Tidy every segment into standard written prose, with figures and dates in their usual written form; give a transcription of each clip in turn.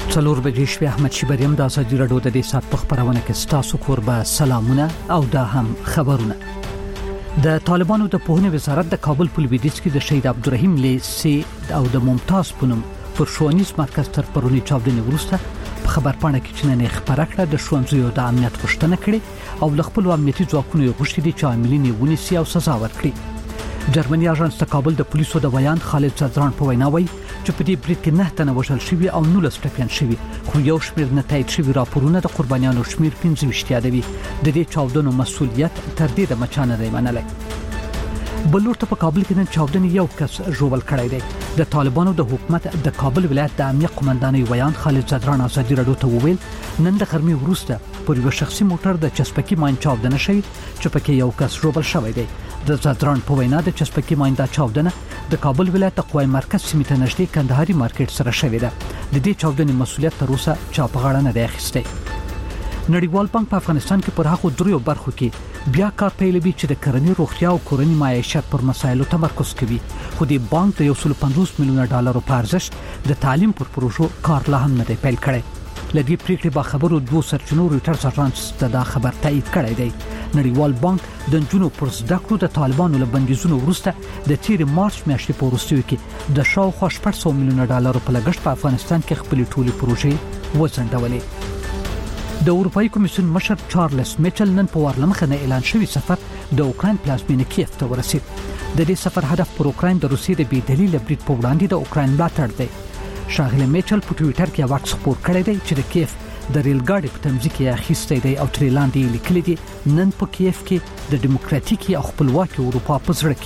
څلور بجې شوې. احمد شیبریم د ازادي راډیو د دې سات په خبرونه کې ستاسو کوربه سلامونه او دا هم خبرونه. د طالبانو د پوهنې وزارت د کابل په لویدیځ کې د شهید عبدالرحیم لیسي او د ممتاز پونم پر ښوونیز مرکز تر پرونی چاودنې وروسته په خبرپاڼه کې چننې خبره کړه د ښوونځیو د امنیت غوښتنه کړې او له خپل امنیتي ځواکونو غوښتي دي چې عاملین ونیسي او سزا ورکړي. جرمني اژانس د کابل د پولیسو د بیان خالد زدران په وینا وایي چې په دې برید کې 9 تنه وژل شوي او 19 ټپیان شوي، خو یو شمېر نه تایید شوي راپورونه د قربانیانو شمېر 25 یادوي. د دې چاودنو مسؤلیت تر دې د مچانه دی منلای. بلور ته په کابل کې نن چاودنې یو کس ژوبل کړی دی. د طالبانو د حکومت د کابل ولایت د امنیت قومندانۍ ویان خالد زدران ازادي راډیو ته وویل نن د غرمې وروسته پر یو شخصي موټر د چسپکي ماین چاودنه شوې چې پکې یو کس ژوبل شوی دی. د زدران په وینا د چسپکي ماین د چاودنه د کابل ولایت د قوای مرکز سیمې ته نږدې کندهاري مارکیټ سره شوې ده. د دې چاودنې مسؤلیت تر اوسه چا په غاړه نه دی اخیستی. نړیوال بانک په افغانستان کې پر هغو دریو برخو کې بیا کار پیلوي چې د کرنې روغتیا او کورنۍ معیشت پر مسایلو تمرکز کوي، خو د بانک د 150 میلیونه ډالرو په ارزښت د تعلیم پر پروژو کار لا هم نه دی پیل کړی. لدی پریکړې با خبرو دوه سرچینو رويټرز اژانس دا خبر تایید کړی دی. نړیوال بانک د جنونو پر زده کړو د طالبانو له بندیزونو وروسته د تیر مارچ میاشتې په وروستیو کې د شاوخوا 800 میلیونه ډالرو په لګښت په افغانستان کې خپل ټولي پروژې وځنډولې. د اروپאי کمیسیون مشر چارلز میچل نن په ورلمخه نه اعلان شوی سفر د اوکراین پلازمینه کیف ته ورسید. د دې سفر هدف پر اوکراین د روسیې د بې دلیل برید په وړاندې د اوکراین ملاتړ دی. شاغله میچل په ټوئیټر کې واکس خبر کړی دی چې د کیف د ریل ګاډي په تمځي کې اخیستی دی او تر لاندې لیکلی دی نن په کیف کې د دیموکراتیکي او خپلواکي اروپا په زړه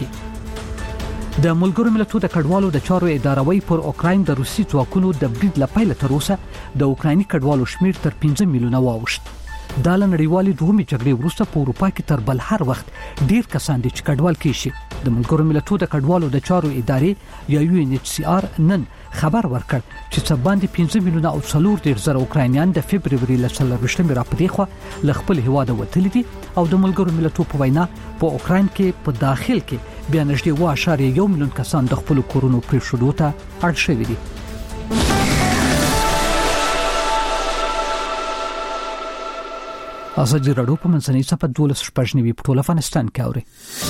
کې د ملګرو ملتونو د کډوالو د چارو ادارهوي پر اوکراین د روسي ځواکونو د برید لپاره تر اوسه د اوکرایني کډوالو شمیر تر 15 میلیونه واوښت. د نړیوالې دوهمې جګړې وروسته په اروپا کې تر بل هر وخت ډیر کسان دي چې کډوال کیږي. د ملګرو ملتونو د کډوالو د چارو ادارې یا UNHCR نن خبر ورکړ چې څه باندې 15 میلیونه او 4.0 اوکراینیان د فبرवरी ل 24 را پدې خو ل خپل هواده وتلی دي او د ملګرو ملتونو په وینا په اوکراین کې په داخل کې بیا نږدې 1.1 میلیون کسان د خپل کورونو پرېښودو ته اړ شوي دي. ازادي راډیو په منځنۍ صفحه 12 شپږنیوي په ټول افغانستان کې اوري.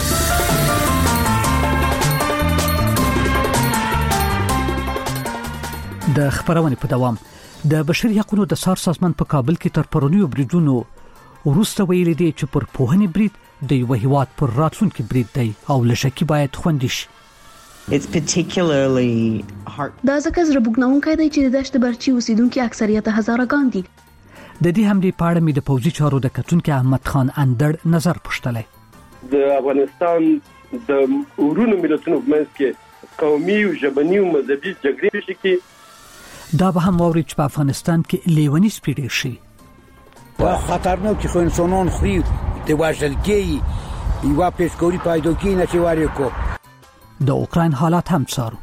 د خبرونه په دوام د بشري حقوقو د سار سازمان په کابل کې تر پرونیو بریدونو وروسته ویل دي چې پر پوهنې برید د یو هیواد پر راتلونکي برید دی او لشکې باید خوندي شي. It's particularly hard. دا ځکه زړه بوږنونکی دی چې د دشت برچي اوسیدونکو اکثریت هزارګان دي. د دې هم د پاړه مې د پوځي چارو د کتونکو احمد خان اندړ نظر پښتلې. د افغانستان د ورونو ملتونو منځ کې قومي او ژبني او مذهبي جګړې شي دا به هم ووري چې په افغانستان کې لیونی سپیډ شي. وا خطرناک خو انسانان خوري د وژلګي یو پیشګوري پیدا کینې چې واری کو. د اوکراین حالات هم څارو.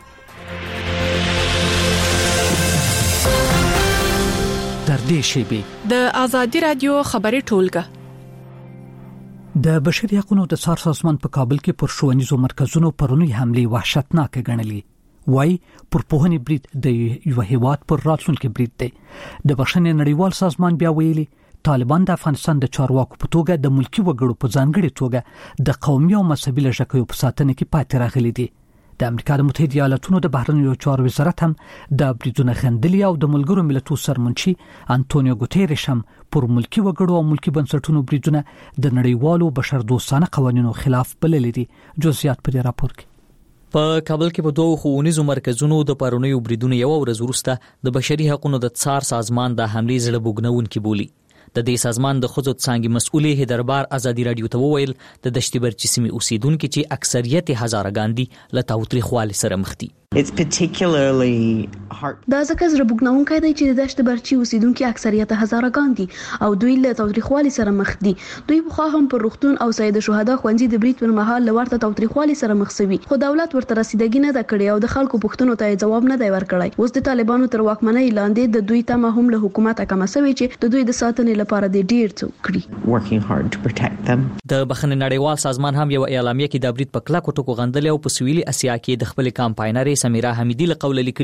در دې شی د ازادي رادیو خبري ټولګه د بشري حقوقو د سار سازمان په کابل کې پر ښوونیزو مرکزونو پرونی حمله وحشتناک ګڼلې. وای پر پوهنې برید د یو هیواد پر راتلونکي برید دی. د بشري نړیوال سازمان بیا ویلي طالبان د افغانستان د چارواکو په توګه د ملکی وګړو په ځانګړي توګه د قومي او مذهبي لږکیو په ساتنه کې پاتې راغلي دي. د امریکا د متحده ایالاتونو د بهرنیو چارو وزارت هم د بریدونو خندلي او د ملګرو ملتونو سرمنشي انټونیو ګوتيريش هم پر ملکی وګړو او ملکی بنسټونو بریدونه د نړیوالو بشردوستانه قوانینو خلاف بللي دي. جزئیات په راپور کې. په کابل کې په دوه ښوونیزو مرکزونو د پرونیو بریدونو یو ورځ وروسته د بشري حقوقو د څار سازمان د حملې زړه بوږنونکي بولی. د دې سازمان د خځو څنګه مسؤلې هدربار ازادي رادیو ته وویل د دشتي برچي سیمې اوسیدونکو چې اکثریت هزارګان دي له تاوتریخوالي سره مخ دي. It's particularly hard. دا ځکه زړه بوږنونکی دی چې د دشت برچي اوسیدونکو اکثریت هزارګان دي او دوی له تاوتریخوالي سره مخ دي. دوی په هم پر روغتون او سید شهدا خوندې د بریټ پر مهال لورته تاوتریخوالي سره مخ شوي، خو دولت ورته رسیدګي نه کړي او د خلکو پوښتنو ته جواب نه دی ورکړی. اوس د طالبانو تر واکمنۍ لاندې د دوی تمه هم له حکومت کم شوی چې د دوی د ساتنې لپاره د ډیر څه کړی. Working hard to protect them. د بخښنې نړیوال سازمان هم یو اعلامیه کې د بریټ په کلکو ټکو غندل او په سویلي اسیا کې د خپل کمپاینر سمیرا حمیدی له قول لیکلي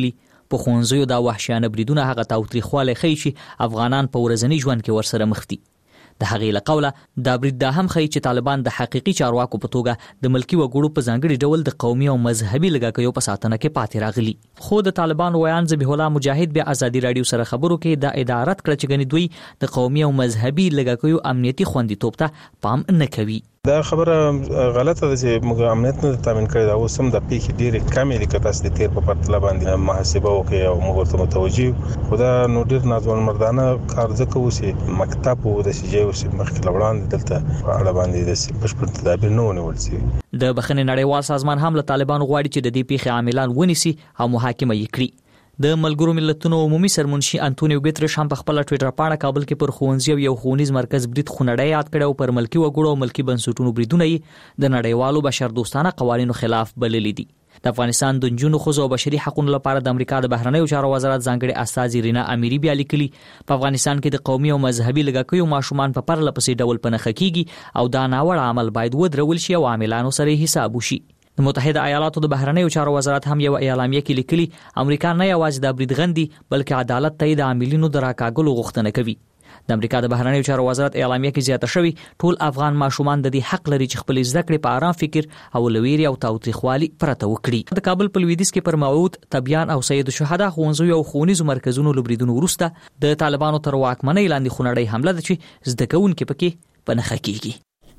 په ښوونځیو دا وحشیانه بریدونه هغه تاوتریخوالی ښیي چې افغانان په ورځني ژوند کې ورسره مخ دي. د هغې له قوله دا برید دا هم ښیي چې طالبان د حقیقي چارواکو په توګه د ملکي وګړو په ځانګړي ډول د قومي او مذهبي لږکیو په ساتنه کې پاتې راغلي. خو د طالبان ویان ذبیح الله مجاهد بیا ازادي رادیو سره خبرو کې دا ادارت کړ چې ګنې دوی د قومي او مذهبي لږکیو امنیتي خوندیتوب ته پام نه کوي. دا خبره غلطه ده چې موږ امنیت نه تامین کړی دا اوس هم د پیښې ډېرې کمې دي که تاسو د تیر په پرتله باندې محاسبه وکړئ او موږ ورته متوجه خو دا نو ډېر ناځوانمردانه کار ځکه اوس مکتب او د سجې اوس مخکې له وړاندې دلته په اړه باندې د بشپړ تدابیر نه ونیول شوي. د بخښنې نړیوال سازمان هم له طالبانو غواړي چې د دې پیښې عاملان ونیسي او محاکمه یې کړي. د ملګرو ملتونو عمومي سرمنشي انټونیو ګوتریش هم په خپل ټوئیټر باندې کابل کې پر ښوونځي او یو ښوونیز مرکز برید خونړی یاد کړ او پر ملکي وګړو او ملکي بنسټونو بریدونه یې د نړیوالو بشردوستانه قوانینو خلاف بللي دي. د افغانستان د نجونو ښځو او بشري حقوقو لپاره د امریکا د بهرنیو چارو وزارت ځانګړي استاذ رینا امیری بیا لیکلي په افغانستان کې د قومي او مذهبي لږکیو ماشومان په پرله پسې ډول پنهخه کیږي او دا ناوړه عمل باید ودرول شي او عاملانو سره حساب وشي. د متحده ایالاتو د بهرنیو چارو وزارت هم یو اعلامیه کې لیکلي امریکا نه یوازې د برید غندي بلکې عدالت ته د عاملینو د راکاګلو غوښتنه کوي. د امریکا د بهرنیو چارو وزارت اعلامیه کې زیاته شوی ټول افغان ماشومان د دې حق لري چې خپل زده کړې په آرام فکر او لویري او تاوتریخوالي پرته وکړي. د کابل په لویدیځ کې پر موعود تبیان او سید الشهدا ښوونځیو او ښوونیزو مرکزونو لبریدونو وروسته د طالبانو تر واکمنۍ لاندې خونړۍ حمله ده چې زده کوونکي پکې پنهخه کیږي.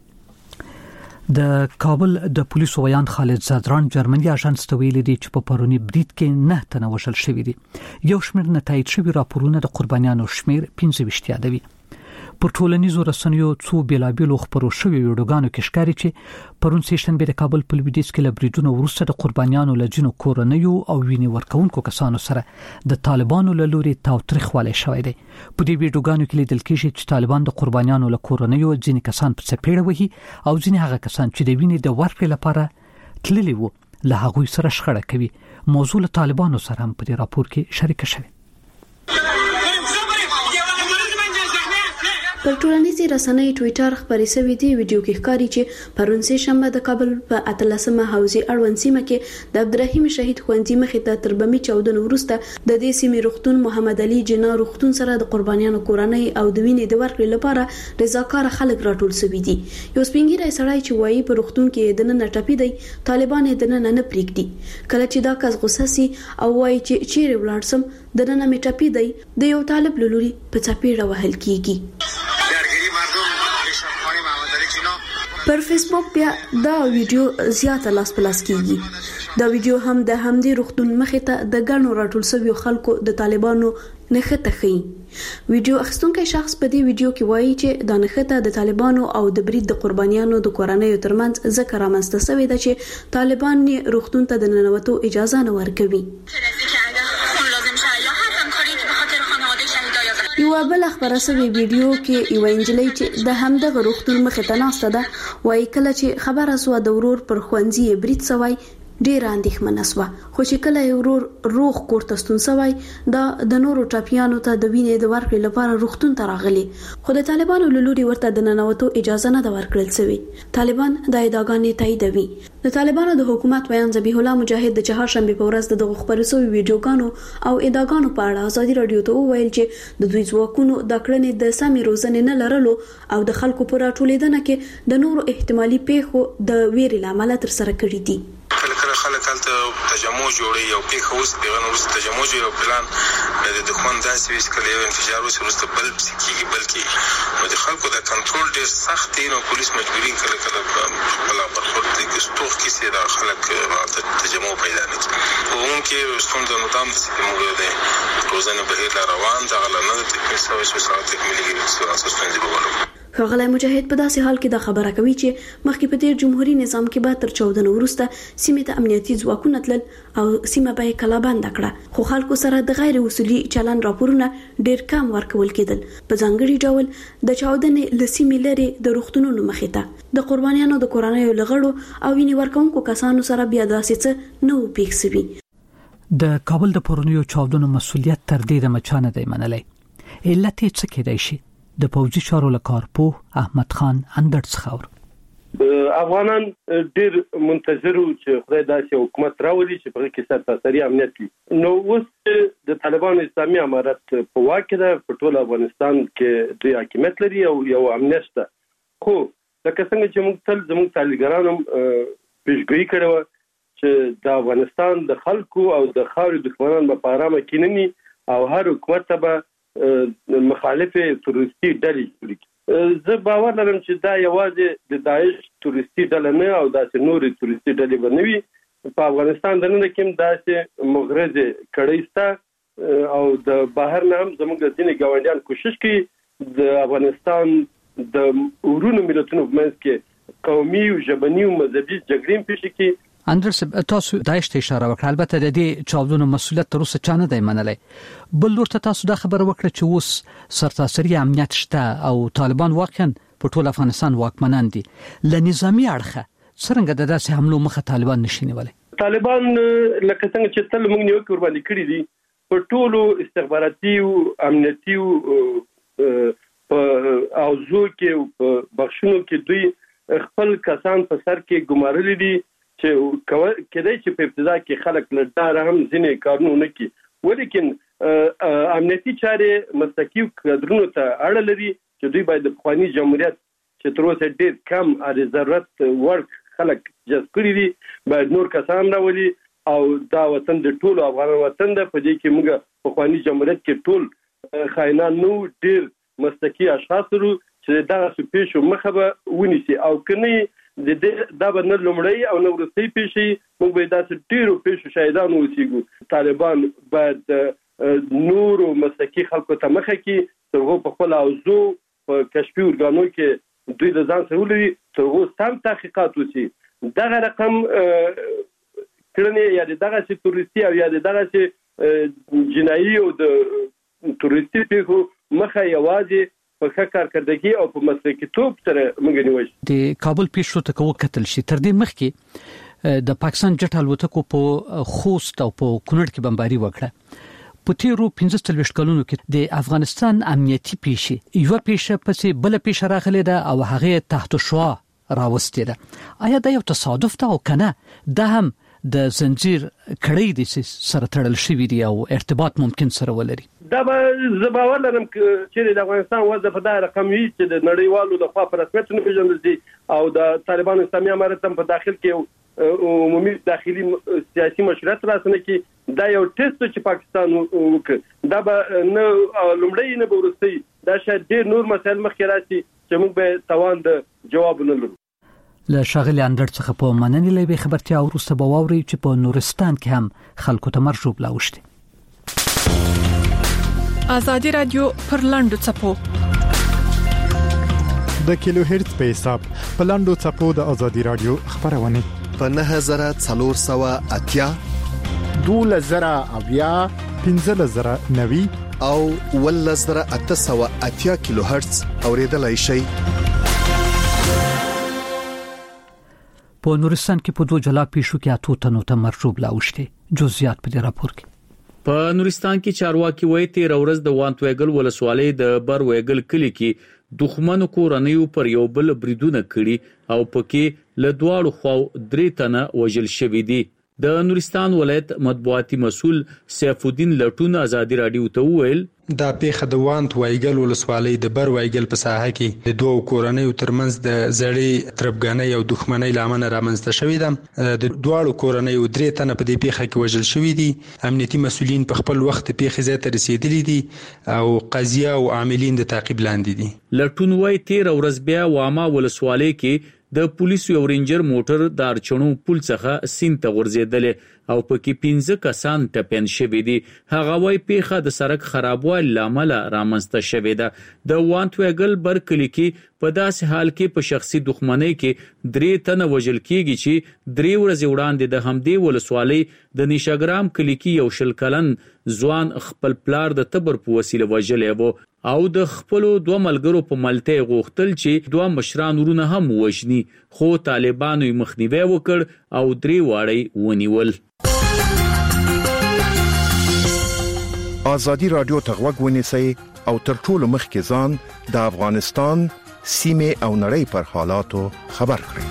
د کابل د پولیسو ویان خالد زادران جرمني اژانس ته ویلي دي چې په پرونی برید کې 9 تنه وژل شوي دي. یو شمېر نتایج شوي راپورونه د قربانیانو شمېر 15 یادوي. پر ټولنیزو رسنیو څو بیلابیلو خبرو شوي ویډیوګانو کې ښکاري چې پرون سیشنبه د کابل په لویدیځ کې لبریدونو وروسته د قربانیانو لجنو کورنیو او ویني ورکوونکو کسانو سره د طالبانو له لوري تاوتریخوالی شوی دی. په دې ویډیوګانو کې لیدل کېږي چې طالبان د قربانیانو له کورنیو ځینې کسان په څپېړه وهي او ځینې هغه کسان چې د وینې د ورکړې لپاره تللي وو له هغوی سره شخړه کوي. موضوع له طالبانو سره هم په دې راپور کې شریک شوی. پر ټولنیزې رسنۍ ټوئیټر خبرې شوې دي. ویډیو کې ښکاري چې پرون سه شنبه د کابل په 18مه حوزې اړوند سیمه کې د عبدالرحیم شهید ښوونځي مخې ته تر بمي چاودنو وروسته د دې سیمې روغتون محمد علي جنا روغتون سره د قربانیانو کورنۍ او د وینې د ورکړې لپاره رضاکار خلک راټول شوي دي. یو سپینګیری سړی چې وایي په روغتون کې د نن ټپي دی طالبان یې د نن نه پریږدي. کله چې دا کس غوسه سي او وایي چې چیرې ولاړ سم د نن مې ټپي دی د یو طالب لوري په چپیړه وهل کیږي. پر فیسبوک بیا دا ویډیو زیاته لاس پلاس کیږي. دا ویډیو هم د همدې روغتون مخې ته د ګڼو راټول شویو خلکو د طالبانو نښته ښيي. ویډیو اخیستونکي شخص په دې ویډیو کې وایي چې د نښته د طالبانو او د برید د قربانیانو د کورنیو ترمنځ ذکر رامنځته شوی دی چې طالبان روغتون ته د ننوتو اجازه نه ورکوي. یو بل خبره سوي ویډیو کې یو انجلۍ چې د همدغه روغتون مخې ته ناسته ده وایي کله چې خبره سو د ورور پر ښوونځي برید سوی ډیر اندېښمنه سوه خو چې کله یو ورور روغ کور ته ستون سوی دا د نورو ټاپیانو ته د وینې د ورکړې لپاره روغتون ته راغلي خو د طالبانو له لوري ورته د ننوتو اجازه نه ده ورکړل شوې. طالبان د ادعاګانې تاییدوي. د طالبانو د حکومت ویان ذبیح الله مجاهد د چهارشنبه په ورځ د خبرو شوی ویډیوګانو او ادعاګانو په اړه ازادي رادیو ته وویل چې د دوی ځواکونو د کړنې د سمې روزنې نه لرلو او د خلکو پر راټولېدنه کې د نورو احتمالي پیښو د ویرې لامل تر سره کړی دي. خلک هلته تجمع جوړي او پیښه اوس پیغام وروسته تجمع جوړي او پلان د دښمن داسې ویس کله یو انفجار وروسته بل کېږي بلکې د خلکو د کنټرول ډېر سخت دی نو پولیس مجبوري کله خپل برخورد د ستوخ کیسې د خلک تجمع پیدا نه کړي. په عموم کې ستونزه مدام موږ د روزانه بهیر روان ده غل نه تکمیل شوی چې ساعت تکمیلي ستونزې وګورو. ښاغلی مجاهد په داسې حال کې دا خبره کوي چې مخکې په تیر جمهوریت نظام کې به تر 14 وروسته سیمې ته امنیتي ځواکونه تلل او سیمه به کلا بند کړه خو خلکو سره د غیر اصولي چلن راپورونه ډیر کم ورکول کېدل. په ځانګړي ډول د چاودنې لسیمې لري د روغتونونو مخې ته د قربانیانو د کورنیو لغړو او ویني ورکونکو کسانو سره بیا داسې څه نه پیښ شوي. د کابل د پرونیو چاودنو مسولیت تر دې د مچانه دی منلای. علت یې څه کېدای شي؟ د پوځي چارو لکارپوه احمد خان اندړ څخه افغانان ډېر منتظر چې خدای داسې حکومت راولي چې په کې سرتاسري امنیت وي. نو اوس د طالبانو اسلامي امارت په واک ده، په ټول افغانستان کې دوی حاکمیت لري او یو امنیت شته. خو لکه څنګه چې موږ تل زموږ طالبانو پیشګویي کړې وه چې د افغانستان د خلکو او د خاورې دښمنان به په ارامه کینني او هر حکومت ته به مخالفې تروریستي ډلې جوړې کړي. زه باور لرم چې دا یوازې د داعش تروریستي ډله نه او داسې نورې تروریستي ډلې به نه وي. په افغانستان دننه کې هم داسې مغرضې کړۍ شته او د بهر نه هم زموږ ځینې ګاونډیان کوشش کوي د افغانستان د ورونو ملتونو په منځ کې قومي او ژبني او مذهبي جګړې پیښې کړي. اندرس تاسو داعش ته اشاره وکړه، البته د دې چاودنو مسؤلیت تر اوسه چا نه دی منلی. بل لور ته تاسو دا خبره وکړه چې اوس سرتاسري امنیت شته او طالبان واقعا په ټول افغانستان واکمنان دي. له نظامی اړخه څرنګه د داسې حملو مخه طالبان نشي نیولی؟ طالبان لکه څنګه چې تل موږ نیوکې ورباندې کړې دي، په ټولو استخباراتي او امنیتي اوضاع کې په بخښونو کې دوی خپل کسان په سر کې ګمارلي دي چې کېدای چې په ابتدا کې خلک له ډاره هم ځینې کارونه ونه کړي، ولیکن امنیتي چارې مسلکي کادرونو ته اړه لري چې دوی باید د پخواني جمهوریت چې تر اوسه ډېر کم ارې ضرورت وړ خلک جذب کړي دي باید نور کسان راولي او دا وطن د ټولو افغانانو وطن ده. په دې کې موږ پخواني جمهوریت کې ټول خاینان نو ډېر مسلکي اشخاص لرو چې دغسې پیښو مخه به ونیسي او که نه دا به نه لومړی او نه وروستۍ پیښې، موږ به داسې ډېرو پیښو شاهدان اوسېږو. طالبان باید نورو مسلکي خلکو ته مخه کړي، تر هغو په خپل اوضاع په کشفي ارګانو کې دوی له ځان سره ولري، تر هغو سم تحقیقات وشي. دغه رقم کړنې یا د دغسې تروریستي او یا د دغسې جنایي او د تروریستي پیښو مخه یوازې په ښه کارکردګي او په مسلکیتوب سره موږ نیول. د کابل پیښو ته وکتل شي، تر دې مخکې د پاکستان جټ الوتکو په خوست او په کونړ کې بمباري وکړه. په تیرو 15 کلونو کې د افغانستان امنیتي پیښې یو پیښه پسې بل پیښه راغلې ده او هغه تحت شعا راوستې ده. آیا دا یو تصادف ده او کنه دا هم د زنجیر کړۍ د سره تړل شوی دی او ارتباط ممکن سره ولري؟ دا به زه باور لرم چې د افغانستان وضع په دغه رقم وي چې د نړیوالو لخوا په رسمیت نه پیژندل شي او د طالبانو اسلامي امارت هم په داخل کې عمومي داخلي سیاسي مشروعیت راسنه کې دا یو ټیسټ چې پاکستان وکړ، دا به نه لومړی نه به وروستۍ، دا شاید ډېر نور مسایل مخکې راشي چې موږ به توان د جواب نه لرو. له شاغلي اندر څخه په مننې لوي خبرتیا وروسته به واوري چې په نورستان کې هم خلکو ته مرجوب لاوشتي. ازادي رادیو پر لاندو چپو د کیلو هرتز په حساب په لاندو چپو د ازادي رادیو خبرونه په 9480 2000 1590 او 1880 کیلو هرتز اوریدلای شي. په نورستان کې په دوه جلا پیښو کې اتو تنو ته مرجوب لاوشتي. جزئیات په دې راپور کې. په نورستان کې چارواکي وایي 13 ورځ د وانتویګل ولسوالۍ د برویګل کلی کې دښمنو کورنیو پر یو بل بریدونه کړي او پکې له دواړو خواو 3 تنه وژل شوي دي. د نورستان ولایت مطبوعاتي مسؤل سیف الدین لټون ازادي رادیو ته وویل دا پیښه د وانت وایګل ولسوالۍ د بر وایګل په ساحه کې د دوه کورنیو ترمنځ د زړې تربګنۍ او دښمنۍ لامل رامنځته شوې ده. د دواړو کورنیو 3 تنه په دې پیښه کې وژل شوي دي. امنیتي مسؤلین په خپل وخت پیښې ځای ته رسیدلي دي او قضیه او عاملین د تعقیب لاندې دي. لټون وایي 13 ورځ بیا وامه ولسوالۍ کې د پولیسو یو رینجر موټر د ارچڼو پل څخه سیند ته ورځېدل او پکې 15 کسان ټپین شوي دي. هغه وايي پیښه د سړک خرابوالي لامل رامنځته شوې ده. د وانتویګل برکلی کې په داسې حال کې په شخصي دښمنۍ کې 3 تنه وژل کېږي چې 3 ورځې وړاندې د همدې ولسوالۍ د نشاګرام کلی کې یو 20 کلن ځوان خپل پلار د تبر په وسیله وژلې وو او د خپل دوه ملګرو په ملته غوښتل چې دوه مشران ورونه هم وژني، خو طالبانو یې مخنیوي وکړ او 3 واړی ونیول. ازادي رادیو ته غوږ ونیسئ او تر ټولو مخکې ځان د افغانستان سیمه او نړۍ پر حالاتو خبر کړي.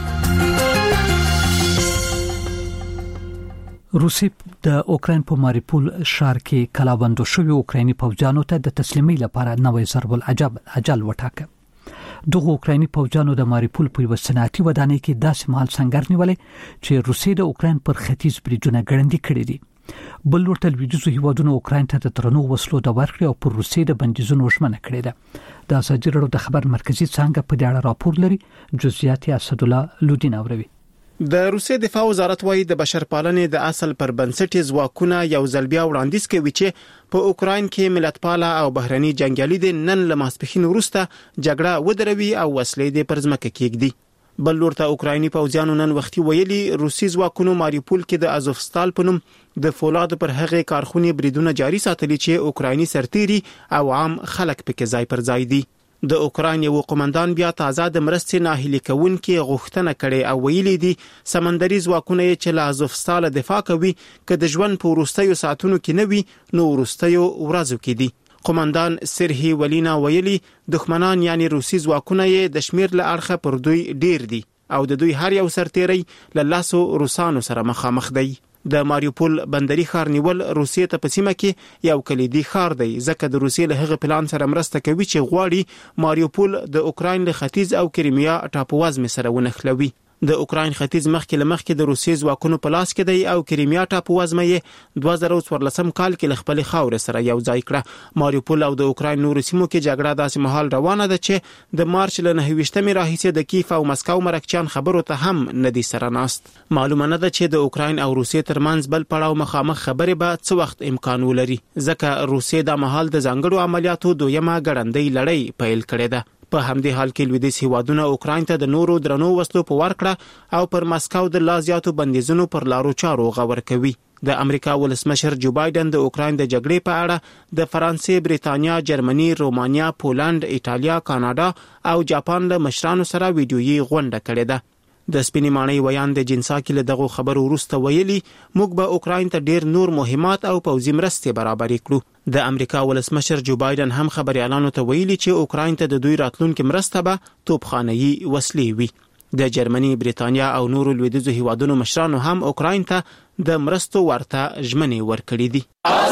روسیه د اوکراین په ماریپول ښار کې کلابندو شوی اوکرایني پوځیانو ته د تسلیمۍ لپاره نوې ضرب الاجل وټاکه. دغه اوکرایني پوځیانو د ماریپول په وسناتي ودانۍ کې داسې مهال څنګه نیولې چې روسیه د اوکراین پر ختیځ بریجونه ګړندي کړي دي. بل ورته لویدیځو هیوادونو اوکراین ته د درنو وسلو د ورکړې او پر روسیه د بندیزونو ژمنه کړې ده. د ازادي راډیو د خبر مرکزی څنګه په دې اړه راپور لري. جزئیات اسدالله لودین اوروي. د روسیې دفاع وزارت وايي د بشرپالنې د اصل پر بنسټ ځواکونه یو ځل بیا وړاندیز کوي چې په اوکراین کې ملتپاله او بهرني جنگیالي د نن له ماسپښین وروسته جګړه ودروي او وسلې د پرځمکه کېږدي. بل ورته اوکرایني پوځیانو نن وختي ویلي روسي ځواکونو ماریپول کې د ازوفستال په نوم د فولاد پر هغه کارخونې بریدونه جاري ساتلي چې اوکرایني سرتيري او عام خلک پکې ځای پر ځای دي. د اوکراین یو قومندان بیا تازه د مرستې ناهیلي کوونکې غوښتنه کړې او ویلي دي سمندري ځواکونه چې له ازوفستال دفاع کوي که د ژوند په وروستیو ساعتونو کې نه وي نو وروستیو ورځو کې دي. قومندان سرهی ولینا ویلي دښمنان یعنی روسي ځواکونه یې د شمیر له اړخه پر دوی ډیر دي او د دوی هر یو سرتیری له لاسو روسانو سره مخامخ دی. د ماریوپول بندري ښار نیول روسیې ته په سیمه کې یو کلیدي ښار دی ځکه د روسیې له هغه پلان سره مرسته کوي چې غواړي ماریوپول د اوکراین له ختیځ او کریمیا ټاپووزمې سره ونښلوي. د اوکراین ختیځ مخکې د روسیې ځواکونو په لاس کې دی او کریمیا ټاپووزمه یې 2014 کال کې له خپل خاورې سره یو ځای کړه. ماریوپول او د اوکراین نورو سیمو کې جګړه داسې مهال روانه ده چې د مارچ له 29مې راهیسې د کیف او مسکو مرکچیان خبرو ته هم ندي سره ناست. معلومه نه ده چې د اوکراین او روسیې ترمنځ بل پړاو مخامخ خبرې به څه وخت امکان ولري ځکه روسیې د مهال د ځانګړو عملیاتو دویمه ګړندۍ لړۍ پیل کړې ده. په همدې حال کې لویدیځ هیوادونه اوکراین ته د نورو درنو وسلو په ورکړه او پر مسکو د لا زیاتو بندیزونو پر لارو چارو غور کوي. د امریکا ولسمشر جو بایدن د اوکراین د جګړې په اړه د فرانسې، بریتانیا، جرمني، رومانیا، پولند، ایټالیا، کاناډا او جاپان له مشرانو سره ویډیويي غونډه کړې ده. د سپینې ماڼۍ ویان د جنساکي له دغه خبرو وروسته ویلي موږ به اوکراین ته ډیر نور مهمات او پوځي مرستې برابرې کړو. د امریکا ولسمشر جو بایدن هم خبريالانو ته ویلي چې اوکراین ته د دوی راتلونکو مرسته به توپخانه‌يي وسلې وي. د جرمني، بریتانیا او نورو لویدیځو هیوادونو مشرانو هم اوکراین ته د مرستو ورته ژمنې ورکړې دي.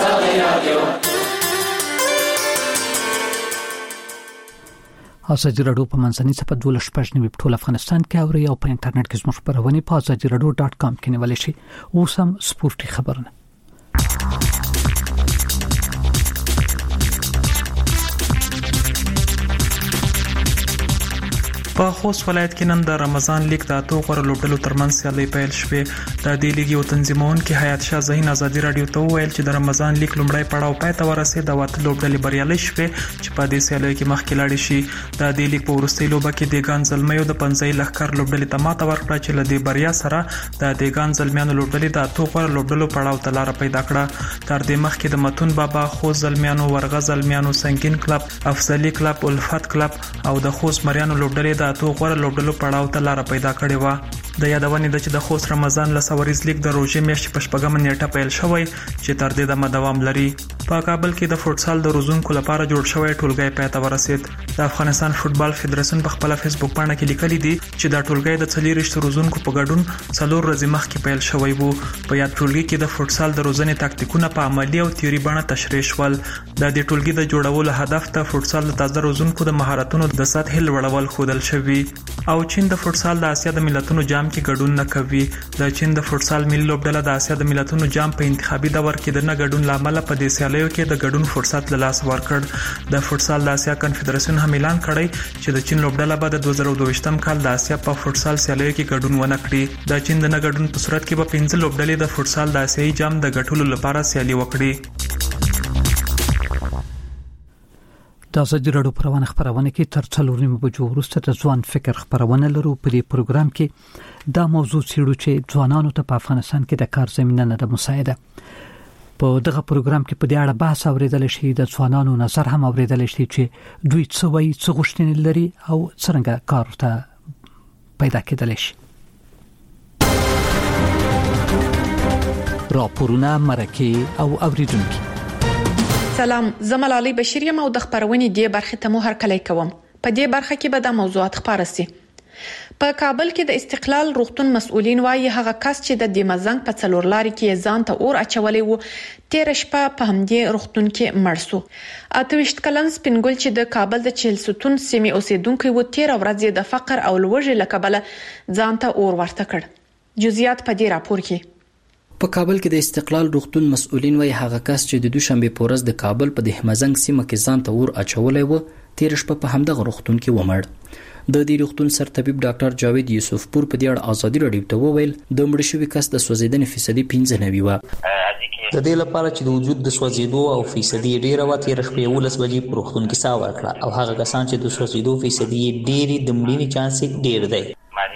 ازادي راډیو په منځني صفحه 12 په ټول افغانستان کې اوري او په انټرنیټ کې زموږ خبرونه په azadiiradio.com کې نیول شي. اوس هم سپورتي خبرونه. په خوست ولایت کې نن د رمضان لیگ د اتو غوړ لوبډلو ترمنځ سیالي پیل شوه. د دې لیگ یو تنظیمونکي حیات شاه زهین ازادي رادیو ته ویل چې د رمضان لیگ لومړی پړاو پای ته ورسېد او اتو لوبډلې بریالي شوه چې په دې سیالي کې مخکې لاړې شي. د دې لیگ په ورستۍ لوبه کې دیګان زلمیو د 15 لخر لوبډلې ته ماته ورکړه چې له دې بریا سره د دیګان زلمیانو لوبډلې د اتو غوړ لوبډلو پړاو ته لار پیدا کړه. تر دې مخکې د متون بابا، خوست زلمیانو، ورغه زلمیانو، سنگین کلب، افضلی کلب، الفت کلب او د خوست مریانو لوبډلې د اتو غوړ لوبډلو پړاو ته لار پیدا کړې و. د یادونې د چې د خوست رمضان لسوریز لیگ د روزې میاشتې په شپږمه نیټه پیل شوی چې تر دې د دوام لري. په کابل کې د فوټسال د روزونکو لپاره جوړ شوی ټولګي پای ته ورسید. د افغانستان فوټبال فدراسیون په خپل فیسبوک باندې کې لیکلي دي چې دا ټولګي د 40 روزونکو په ګډون 4 ورځې مخکې پیل شوی وو. په یاد ټولګي کې د فوټسال د روزنې تاکتیکونه په عملی او تیوري باندې تشریح شول. د دې ټولګي د جوړولو هدف د فوټسال د تازه روزونکو د مهارتونو د سطح لوړول خودل شوی. او چین د فوټسال د اسیا د ملتونو جام کې ګډون نه کوي. د چین د فوټسال ملي لوبډله د اسیا د ملتونو جام په انتخابي دور کې د نه ګډون لامل په دې سیالیو کې د ګډون فرصت له لاس ورکړ. د فوټسال د اسیا کنفدراسیون هم اعلان کړی چې د چین لوبډله به د 2022م کال د اسیا په فوټسال سیالیو کې ګډون ونه کړي. د چین د نه ګډون په صورت کې به 15 لوبډلې د فوټسال د اسیایي جام د ګټلو لپاره سیالي وکړي. د ازادي راډیو پروانه خبرونه کې تر 4 بجو وروسته د ځوان فکر خبرونه لرو. په دې پروګرام کې دا موضوع څیړو چې ځوانانو ته په افغانستان کې د کار زمينه نه ده مساعده. په دغه پروګرام کې په دې اړه بحث اوریدل شي، د ځوانانو نظر هم اوریدل شي چې دوی څه وایي، څه غوښتنې لري او څنګه کار ته پیدا کېدل شي. راپورونه، مرکه او اوریدونکو. سلام، زه ملالۍ بشیر یم او د خبرونې دی برخه ته مو هرکلی کوم. په دې برخه کې به د موضوعات خبره سي. په کابل کې د استقلال روغتون مسؤلین وايي هغه کس چې د دیمزنګ په څلور لاري کې ځان ته اور اچولې وو تیر شپه په همدې روغتون کې مړ شو. 28 کلن سپینګل چې د کابل د چهلستون سیمې اوسیدونکو و تیر ورځ د فقر او لوږې لکبله ځان ته اور ورته کړ. جزئیات په دې راپور کې. په کابل کې د استقلال روغتون مسؤلین وايي هغه کس چې د دوشنبه په ورځ د کابل په دیمزنګ سیمه کې ځان ته اور اچولې وو تیر شپه په همدغه روغتون کې ومړ. د دې روغتون سرطبيب ډاکټر جاوید یوسف پور په دې اړه ازادي راډیو ته وویل د مړ شوی کس د سوځیدنې فیصدي 15 و. د دې لپاره چې د وجود د سوځیدو او فیصدي ډیره و تیر شپه 11 بجې په روغتون کې سا ورکړه او هغه کسان چې د سوځیدو فیصدي ډیری د مړینې چانس ډیر دی.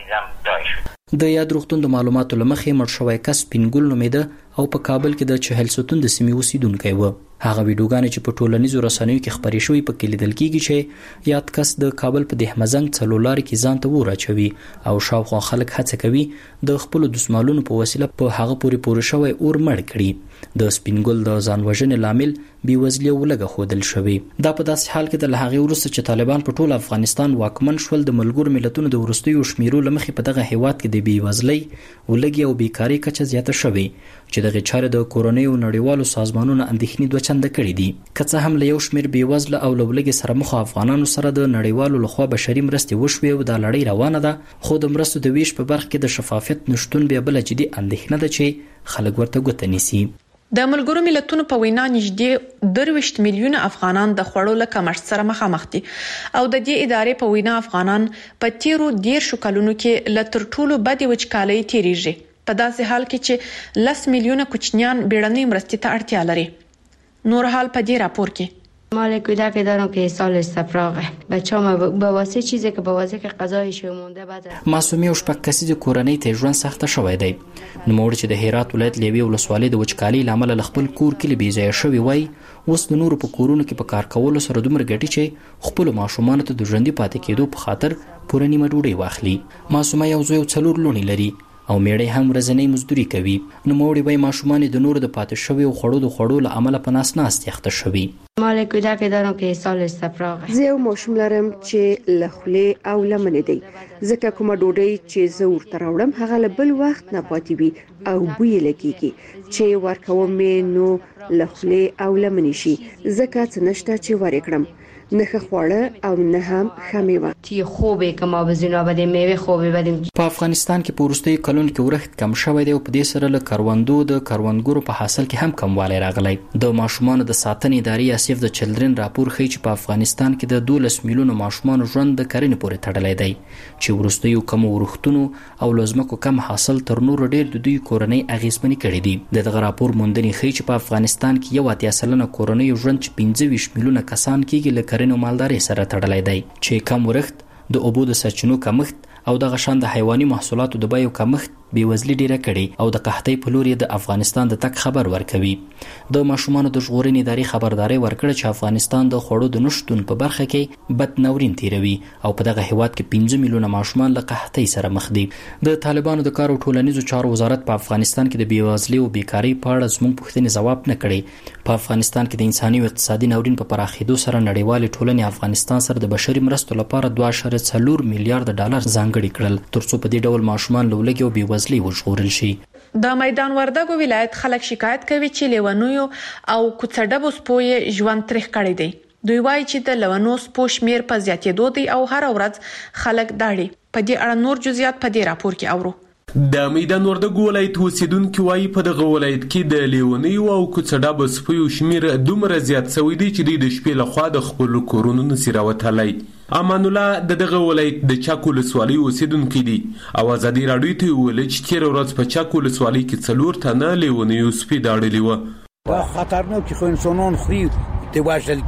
د یاد روغتون د معلوماتو لمخې مړ شوی کس پینګل نومیده او په کابل کې د چهلستون د سیمې اوسیدونکی و. هغه ویډیوګانې چې په ټولنیزو رسنیو کې خبرې شوې په کې لیدل کېږي چې یاد کس د کابل په دیمزنګ څلولاري کې ځان ته اور اچوي او شاوخوا خلک هڅه کوي د خپل دسمالونو په وسیله په هغه پورې شوی اور مړ کړي. د سپینګل د ځان وژنې لامل بیوزلي او لږه خودل شوی. دا په داسې حال کې د لهغې وروسته چې طالبان په ټول افغانستان واکمن شول د ملګرو ملتونو د وروستیو شمیرو لمخې په دغه هیواد کې د بیوزلۍ ولګي او بیکاری کچه زیاته شوې چې دغه چارې د کورونی او نړیوالو سازمانونو اندېښنې دوه چنده کړې دي. که څه هم له یو شمیر بیوزله او لولګي سره مخ افغانانو سره د نړیوالو لخوا بشري مرستې وشوي او د لړۍ روانه ده خو د مرستو د ویش په برخه کې د شفافیت نشټون بیا بل جدي اندېښنه ده چې خلک ورته ګوته نیسي. د ملګرو ملتونو په وینا نږدې 23 میلیونه افغانان د خوړو له کمښت سره مخامخ دي او د دې ادارې په وینا افغانان په تیرو 10 کلونو کې له تر ټولو بدې وچکالۍ تیریږي په داسې حال کې چې 10 میلیونه کوچنیان بیړنۍ مرستې ته اړتیا لري. نور حال په دې راپور کې. مال کودک دارم که سال استفراغه بچه‌ها به واسه چیزی که به واسه غذایش مونده بعد معصومه او شپږ کسیزه کورنۍ ته ژوند سخته شوی دی. نوموړي چې د هرات ولایت لیوي ولسوالۍ د وچکالۍ لامل خپل کور کې بې ځای شوی وای اوس د نورو په کورونو کې په کار کولو سره دومره ګټي چې خپل ماشومان ته د ژوندۍ پاتې کېدو په خاطر پوره نیمه ډوډۍ واخلي. معصومه یو زوی او 4 لونی لري او میړی هم ورځنی مزدوري کوي. نوموړي وای ماشومان د نورو د پاتې شوی او خړو له عمله په ناس یخته شوی. مال کودک دارم که سال استفراغه زه ماشوم لرم چې لخله او لمنه دی ځکه کومه ډوډۍ چې زه ورته راوړم هغه له بل وخت نه پاتې وي او بوی لګيږي چې ورکوم مې نو لخله او لمنه شي ځکه څه نشته چې ورکړم نه خواړه او نه هم خمیوه تی خوبه که ما بزینا بدیم میوه خوبه بدیم. په افغانستان کې په وروستیو کلونو کې ورښت کم شوی دی او په دې سره له کروندو د کروندګرو په حاصل کې هم کموالی راغلی. د ماشومانو د ساتنې ادارې سیف د چلډرن راپور ښیي چې په افغانستان کې د 12 میلیونو ماشومانو ژوند د کرنې پورې تړلی دی چې وروستیو کم ورښتونو او لزمکو کم حاصل تر نورو ډیر د دوی کورنۍ اغیزمنې کړې دي. دغه راپور موندنې ښیي چې په افغانستان کې 80% کورنۍ ژوند چې 25 میلیونه کسان کېږي له کرنې او مالدارۍ سره تړلی دی چې کم ورښت د اوبو د سرچینو کمښت او دغه شان د حیواني محصولاتو د بیو کمښت بیوزلي ډیره کړي او د قحطۍ په لور د افغانستان د تک خبر ورکوي. د ماشومانو د ژغورنې ادارې خبرداري ورکړه چې افغانستان د خوړو د نشټون په برخه کې بد ناورین تیروي او په دغه هیواد کې 15 میلیونه ماشومان له قحطۍ سره مخ دي. د طالبانو د کار او ټولنیزو چارو وزارت په افغانستان کې د بیوزلۍ او بیکاری په اړه زموږ پوښتنې ځواب نه کړي. په افغانستان کې د انساني او اقتصادي ناورین په پراخېدو سره نړیوال ټولنې افغانستان سره د بشري مرستو لپاره 2.4 میلیارډ ډالر ځانګړي کړل ترڅو په دې ډول ماشومان له لوږې او بیوزلۍ وژغورل شي. د میدان وردګو ولایت خلک شکایت کوي چې لیونیو او کوڅډبو سپوی ژوند تریخ کړی دی. دوی وایي چې د لیونو سپو شمیر په زیاتېدو دی او هر ورځ خلک داړي. په دې اړه نور جزئیات په دې راپور کې اورو. د میدان وردګو ولایت اوسیدونکو وایي په دغه ولایت کې د لیونیو او کوڅډبو سپو شمیر دومره زیات شوی دی چې د شپې لخوا د خپل کورونو نسی راوتلی. امان الله دغه ولایت د چاکو ولسوالۍ اوسیدونکو دي او ازادي راډیو ته ویل چې تیر ورځ په چاکو ولسوالۍ کې 4 تنه لیونیو سپي داړلي و. با خطرناک خو انسانان خوی د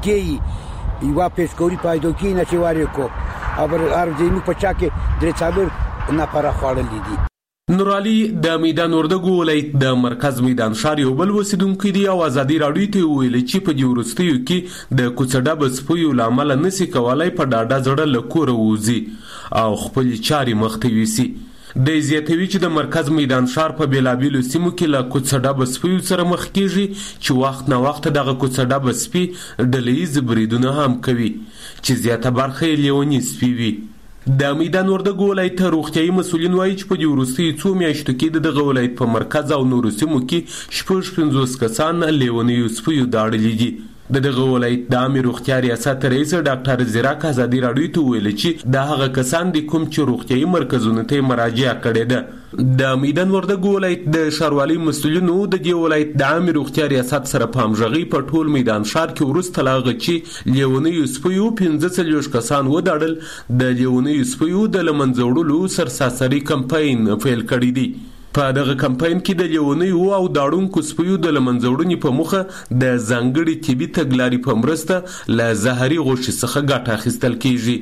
واژلګي یو پیشګوري پایدو کې نه چې واره کو ابر ارځینو په چاکه درې څلور نه پر خړلې دي. نورالي د میدان وردګو ولایت د مرکز میدان شهر یو بل وسیدونکو دی او ازادي راډیو ته ویل چې په جوړستیو کې د کوڅډبو سپیو لامل نسی کولای په ډاډه زړه لکور ووزي او خپل چاري مخته ویسي. د زیاتوي چې د مرکز میدان ښار په بیلابیلو سیمو کې له کوڅه سپیو سره مخ کیږي چې وخت نه وخت دغه کوڅه سپي ډلهییز بریدونه هم کوي چې زیاته برخه یې لیونی سپي وي. د میدان وردګو ولایت روغتیايي مسؤلین وایي چې په دې وروستیو څو میاشتو کې دغه ولایت په مرکز او نورو سیمو کې 50 کسان لیونیو سپیو داړلي دي. دغه ولایت د عامه روغتیا ریاست رئیس ډاکټر زیراک ازادي راډیو ته ویل چې د هغه کسان د کوم چې روغتیايي مرکزونو ته مراجعه کړې ده. د میدان وردګو ولایت د ښاروالۍ مسؤلینو د دې ولایت د عامه روغتیا ریاست سره په همغږي په ټول میدان ښار کې وروسته لا غږ چې لیونیو سپیو 15 کسان وداړل د لیونیو سپیو د لمنځه وړلو سرساسري کمپاین پیل کړی دی. په دغه کمپاین کې د لیونیو او داړونکو سپیو د لمنځه وړنې په موخه د ځانګړي طبي تګلارې په مرسته له زهري غوښې څخه ګټه اخیستل کیږي.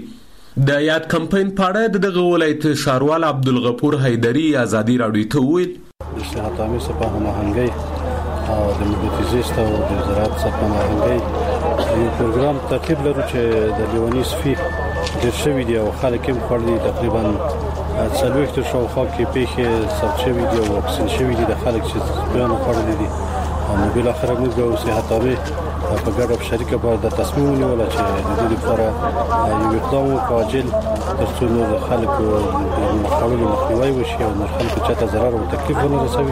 د یاد کمپاین په اړه دغه ولایت ښاروال عبدالغفور حیدري ازادي راډیو ته وویل د صحت عامه څخه هماهنګي او د مدیریت او د زراعت څخه هماهنګي یو پروګرام ترتیب لرو چې د لیونی سپي ډېر شوي دي او خلک یې خوري تقریبا څلوېښت شاوخوا کې پیښې ثبت شوي دي او واکسین شوي دي د خلک چې سپیانو خوړلي دي. نو بالاخره موږ او صحت عامه په ګډه او شریکه باید د تصمیم ونیول چې د دې لپاره یو اقدام وکړو عاجل ترڅو د خلکو د مخاولو مخنیوی وشي او د خلکو چاته ضرر او تکلیف ونه رسوي.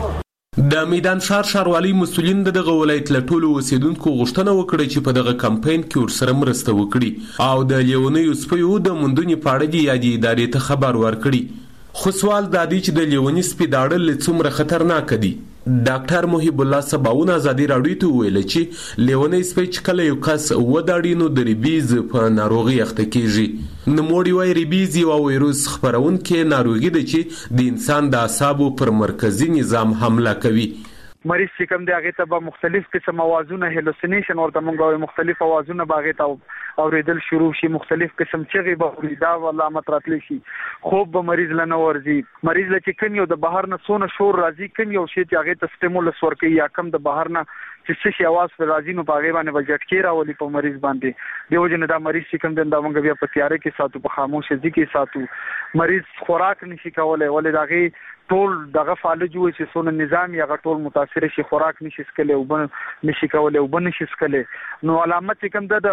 د میدان ښار ښاروالۍ مسؤلین دغه ولایت له ټولو اوسیدونکو غوښتنه وکړه چې په دغه کمپاین کې ورسره مرسته وکړي او د لیونیو سپیو د موندنې په اړه د یادې ادارې ته خبر ورکړي. خو سوال دا دی چې د لیوني سپي داړل څومره خطرناک دي. ډاکټر محب الله سباون ازادي راډیو ته ویل چې لیونی سپي چې کله یو کس وداړي نو د ریبیز په ناروغي اخته کیږي. نوموړي وايي ریبیز یو وایروس خپرونکې ناروغي ده چې د انسان د اعصابو پر مرکزي نظام حمله کوي. مریض چې کوم دی هغه ته به مختلف قسم اوازونه هلوسینیشن ورته مونږ مختلف اوازونه باغې ته اوریدل شروع شي، مختلف قسم چغې به اوریدا علامت راتلی شي، خوب به مریض لنه ورځي. مریض لکه کوم یو د بهر نه سونه شور راځي، کوم یو شی چې هغه ته سټیمولس ورکوي یا کوم د بهر نه چې څه شي आवाज پر راځي نو باغې باندې وجټکی راولي په مریض باندې. دیو جن دا مریض چې کوم دا مونږ بیا په تیارې کې ساتو، په خاموش ځای کې ساتو. مریض خوراک نشي کولای ولې داغه ټول دغه فعالج وي چې سونه نظام یا ټول متاثر شي، خوراک نشي سکلي او بن نشي کولای او بن نشي سکلي. نو علامت کوم د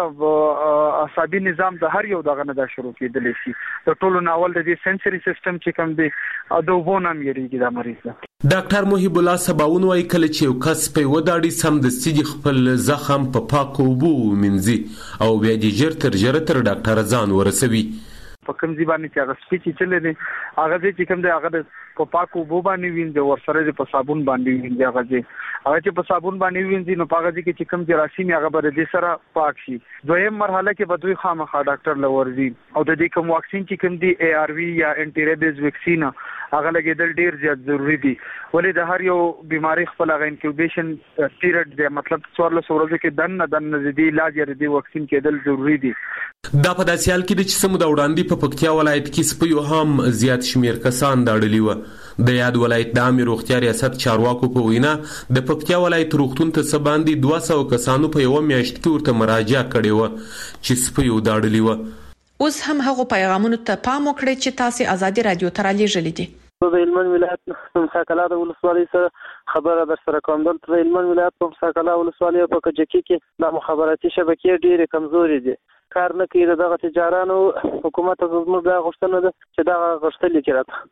اعصابي نظام د هر یو دغه نه دا شروع کېدلی شي. د ټولو ناول د سنسوري سیستم چې کوم دی د وبونه مېریږي دا مریض. ډاکټر محب الله سباون وايي کله چې یو کس په وداړي سم د سړي خپل زخم په پاکو اوبو ومنځي او بیا د ژر تر ډاکټر ځان ورسوي. په کوم ځای باندې چې هغه سپي چې چلې دي هغه چې کوم دی هغه په پاکو اوبو باندې وینځي، ورسره په صابون باندې وینځي. هغه چې په صابون باندې وینځي نو هغه چې کوم جراثیم هغه به د سره پاک شي. دویم مرحله کې به دوی خامخا ډاکټر لورځي او د دې کوم واکسین چې کوم دی ARV یا انټي ریبیز ویکسین هغه لګیدل ډیر زیات ضروری دي. ولې د هر یو بیماری خپل هغه انکیوبیشن پیریډ دی، مطلب 14 ورځې کې دنه د دې علاج یا د واکسین کېدل ضروری دي. دا په داسې حال کې چې سمو د وړاندې په پکتیا ولایت کې سپیو هم زیات شمیر کسان داړلي و. د یاد ولایت د عامه روغتیا ریاست چارواکو په وینا د پکتیا ولایت روغتون ته سباندې 200 کسانو په یو میاشت کې ورته مراجعه کړې و چې سپیو داړلي و. اوس هم هغه پیغامونو ته پام وکړئ چې تاسو ازادي رادیو ته رالیږلي دي. د هلمند ولایت مساکلا د ولسوالۍ سره خبره در سره کوم. دلته د هلمند ولایت په مساکلا ولسوالۍ په کجکی کې د مخابراتي شبکې ډېرې کمزوري دي، کار نه کوي. دغه تجارانو حکومت ته زموږ غوښتنه ده چې دغه غوښتنې کې راته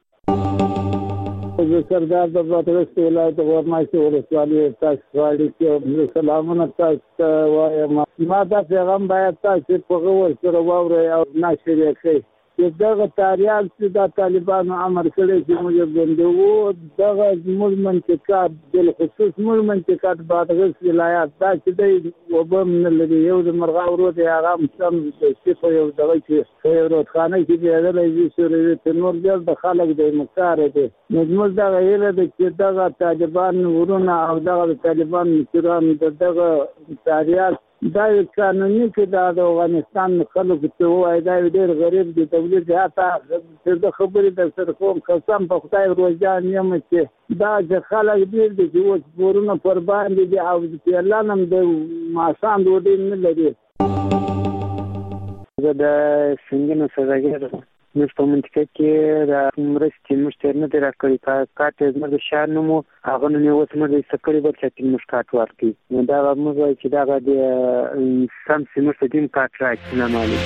سردار د بلوچستان ولایت ورمایشي ولسوالۍ تاسو غواړي چې سلامونه تاسو وایم. ما دا پیغام باید تاسو په غوړ سره واورئ او نشر کړئ چې دغه تاریال چې د طالبانو امر کړی چې موږ بندوو دغه زموږ منطقات بل خصوص موږ منطقات بادغیس ولایت دا چې دی وبم نه لري. یو د مرغاورو دی هغه سم چې یو دغه چې یو روخانه کې دی د سوري تنور جل د خلک د مکار دی. نو موږ دا غیر د چې دغه طالبان ورونه او دغه طالبان مشران دغه تاریال دا قانوني کې د افغانستان خلکو ته وایي دا ډېر غریب دي. تولید هاته د خبرې د سره کوم قسم په خدای روزان یم چې دا چې خلک ډېر دي چې اوس پورونه پر باندې دي او چې الله نم د ماسان ډوډۍ نه لري. زه د سنګینو سوداګر موږ په منطقه کې د مرستې موږ ته نه دی راکړی کارت زموږ د شهر نومو هغه نن یو څه موږ سکړی بل چې موږ کارت ورکړي نو دا موږ وایي چې دا د سم سیمه ستیم کارت راکړي نه مالي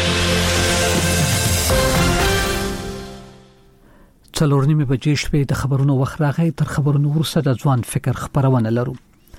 څلور نیمه بجې شپې د خبرونو وخت راغی. تر خبرونو وروسته د ځوان فکر خبرونه لرو.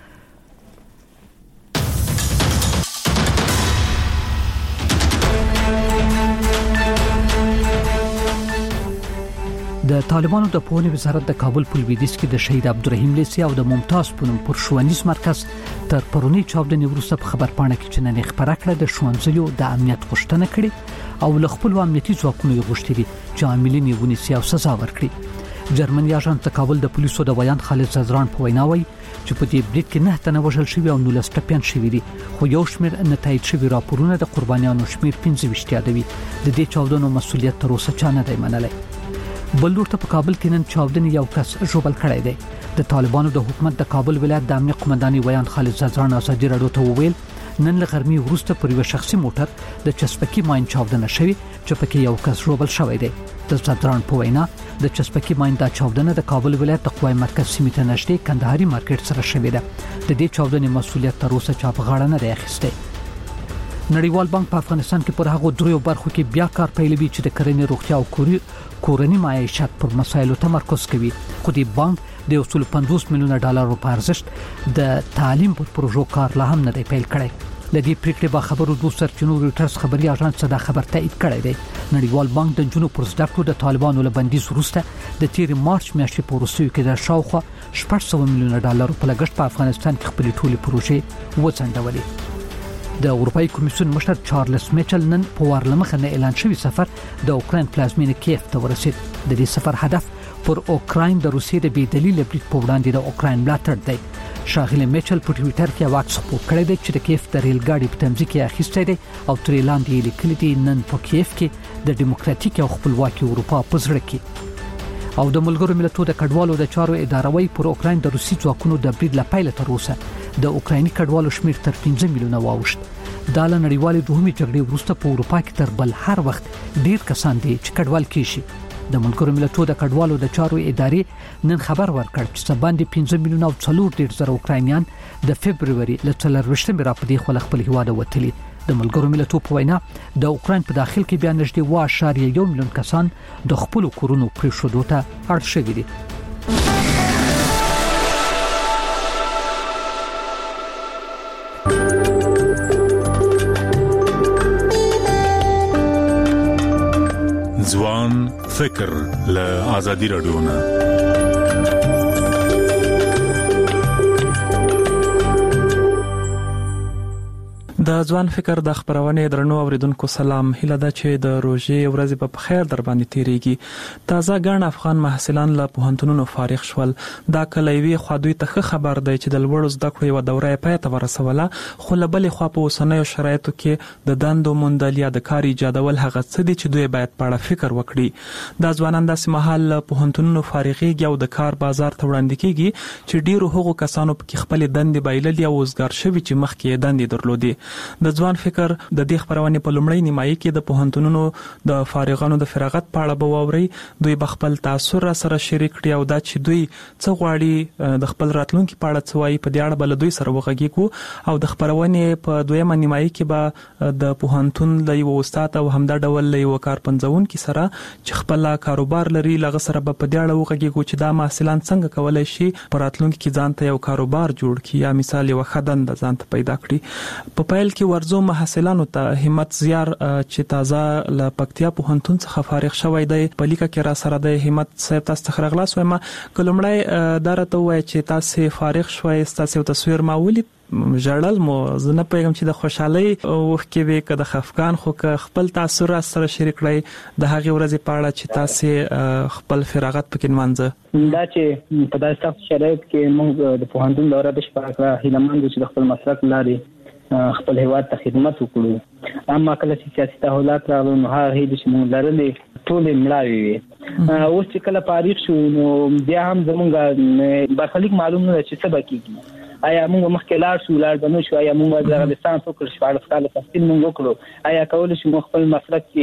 د طالبانو د پوهنې وزارت د کابل په لویدیځ کې د شهید عبدالرحیم لیسي او د ممتاز پونم پر ښوونیز مرکز تر پرونی چاودنې وروسته په خبرپاڼه کې چې نن خبره کړه د ښوونځیو د امنیت غوښتنه کړې او له خپل امنیتي ځواکونو غوښتي دي چې عاملین یې ونیسي او سزا ورکړي. جرمني اژانس د کابل د پولیسو د بیان خالد ززران په وینا وایي چې په دې برید کې 9 تنه وژل شوي او 19 ټپيان شوي دي خو یو شمېر نتایج شوي راپورونه د قربانیانو شمېر 15 یادوي. د دې چاودنو مسؤلیت تر اوسه چا نه دی منلی. بل ورته په کابل کې نن چاودنې یو کس ژوبل کړی دی. د طالبانو د حکومت د کابل ولایت د امنیت قومنداني ویان خالد ززران ازادي راډیو ته وویل نن له غرمې وروسته پر یو شخصي موټر د چسپکی ماین چاودنه شوې چې پکې یو کس ژوبل شوی دی. د ززران په وینا د چسپکی ماین د چاودنه د کابل ولایت د قوای مرکز سیمې ته نږدې کندهاري مارکیټ سره شوې ده. د دې چاودنې مسؤلیت تر اوسه چا په غاړه نه دی اخیستی. نړیوال بانک په افغانستان کې پر هغه دریو برخو کې بیا کار پیلوي چې د کرنې روغتیا او کورنی معیشت پر مسایلو تمرکز کوي. خو د بانک د 150 میلیون ډالرو په ارزښت د تعلیم پر پروژو کار لا هم نه دی پیل کړی. لدې پریکړې با خبرو د سرچینو رويټرز خبري اژانس دا خبر تایید کړی دی. نړیوال بانک د جنوب پر زدکړو د طالبانو له بندیز وروسته د تیر مارچ میاشتې په وروستیو کې د شاوخوا 400 میلیون ډالرو په لګښت په افغانستان کې خپل ټولې پروژې وڅنډولې. د اروپאי کمیسیون مشر چارلز میچل نن په وارلمخه نه اعلان شوی سفر د اوکراین پلازمینه کیف ته ورسید. د دې سفر هدف پر اوکراین د روسیې د بې دلیل برید په وړاندې د اوکراین ملاتړ دی. شاغله میچل په ټوئیټر کې واټس اپ کړی دی چې د کیف د ریل ګاډي په تمځي کې اخیستی دی او تر لاندې لیکلی دی نن په کیف کې د دیموکراتیک او خپلواکي اروپا په زړه کې. او د ملګرو ملتونو د کډوالو د چارو اداروي پر اوکراین د روسي ځواکونو د برید لپاره تر اوسه د اوکرایني کډوالو شمیر تر 15 میلیونه واوښت. دا له نړیوالې دوهمې جګړې وروسته په اروپا کې تر بل هر وخت ډیر کسان دي چې کډوال کیشي. د ملګرو ملتونو د کډوالو د چارو ادارې نن خبر ورکړ چې سباندې 15 میلیونه او 4.0 اوکراینیان د فبرवरी له 24 را پدې خپل خپل هیواد وتلي. د ملګرو ملتونو په وینا د اوکراین په داخل کې بیا نږدې 1.1 میلیون کسان د خپل کورونو پریښودو ته اړ شوي دي. ځوان فکر له آزادي رادیو نه د ځوان فکر د خبرونه درنو اوریدونکو سلام. هیله ده چې د روزي ورځې په خیر در باندې تیریږي. تازه ګڼ افغان محصلان له پوهنتونونو فارغ شول. دا کلیوي خودوی ته خبر دی چې د لوړو زده کړو یو دوره پای ته ورسوله خو له بلې خوا په اوسنیو شرایطو کې د دندو موندل یا د کار ایجادول هغه څه دي چې دوی باید په اړه فکر وکړي. دا ځوانان د سمحال پوهنتونونو فارغيږي او د کار بازار ته وړاندې کیږي چې ډیرو هغو کسانو په خپل دندې بایللې او وزګار شوي چې مخکې دندې درلودي. د ځوان فکر د دې خبرونه په لومړی نیمایي کې د پوهنتونونو د فارغانو د فراغت په اړه بووري. دوی بخپل تاثر سره شریک کړي او دا چې دوی څه غواړي د خپل راتلونکو په اړه څوای په دې اړه بل دوی سره وغږیږو او د خبرونه په دویمه نیمایي کې به د پوهنتون له یو استاد او همدا ډول له یو کارپنځون کې سره چې خپل کاروبار لري لغه سره په دې اړه وغږیږو چې دا محصلان څنګه کولای شي په راتلونکو کې ځان ته یو کاروبار جوړ کړي یا مثال یو خدان د ځان ته پیدا کړي. په پایل کې ورزو محصلانو ته همت زیار چې تازه ل پکتیا پوهنتون څخه فارغ شوی دی په لیکه کې را سره د همت صاحب تاسو ته خلاص وایم. کلمړی درته وای چې تاسو فارغ شوي تاسو تصویر ماولي ژړل مو زنه پیغام چې د خوشحالي وخت کې د خفقان خو خپل تاثر سره شریک کړئ د هغه ورځې په اړه چې تاسو خپل فراغت پکې منځه دا چې په داسې سخت شرایط کې موږ د پوهنتون دوره د شپږ هیلمند چې خپل مسلک لري خپل هیواد ته خدمت وکړو. اما کله چې سیاسي تحولات راغلل نو هغه هیڅ چې موږ لرلې ټول مړاوي وي. اوس چې کله فارغ شو نو بیا هم زمونږ برخلیک معلوم نه چې څه بکیږي. آیا موږ مخکې لاړ شو لاړ بنو شو آیا موږ د افغانستان فکر شوال فکر تفصیل موږ وکړو آیا کول شو خپل مسلک کې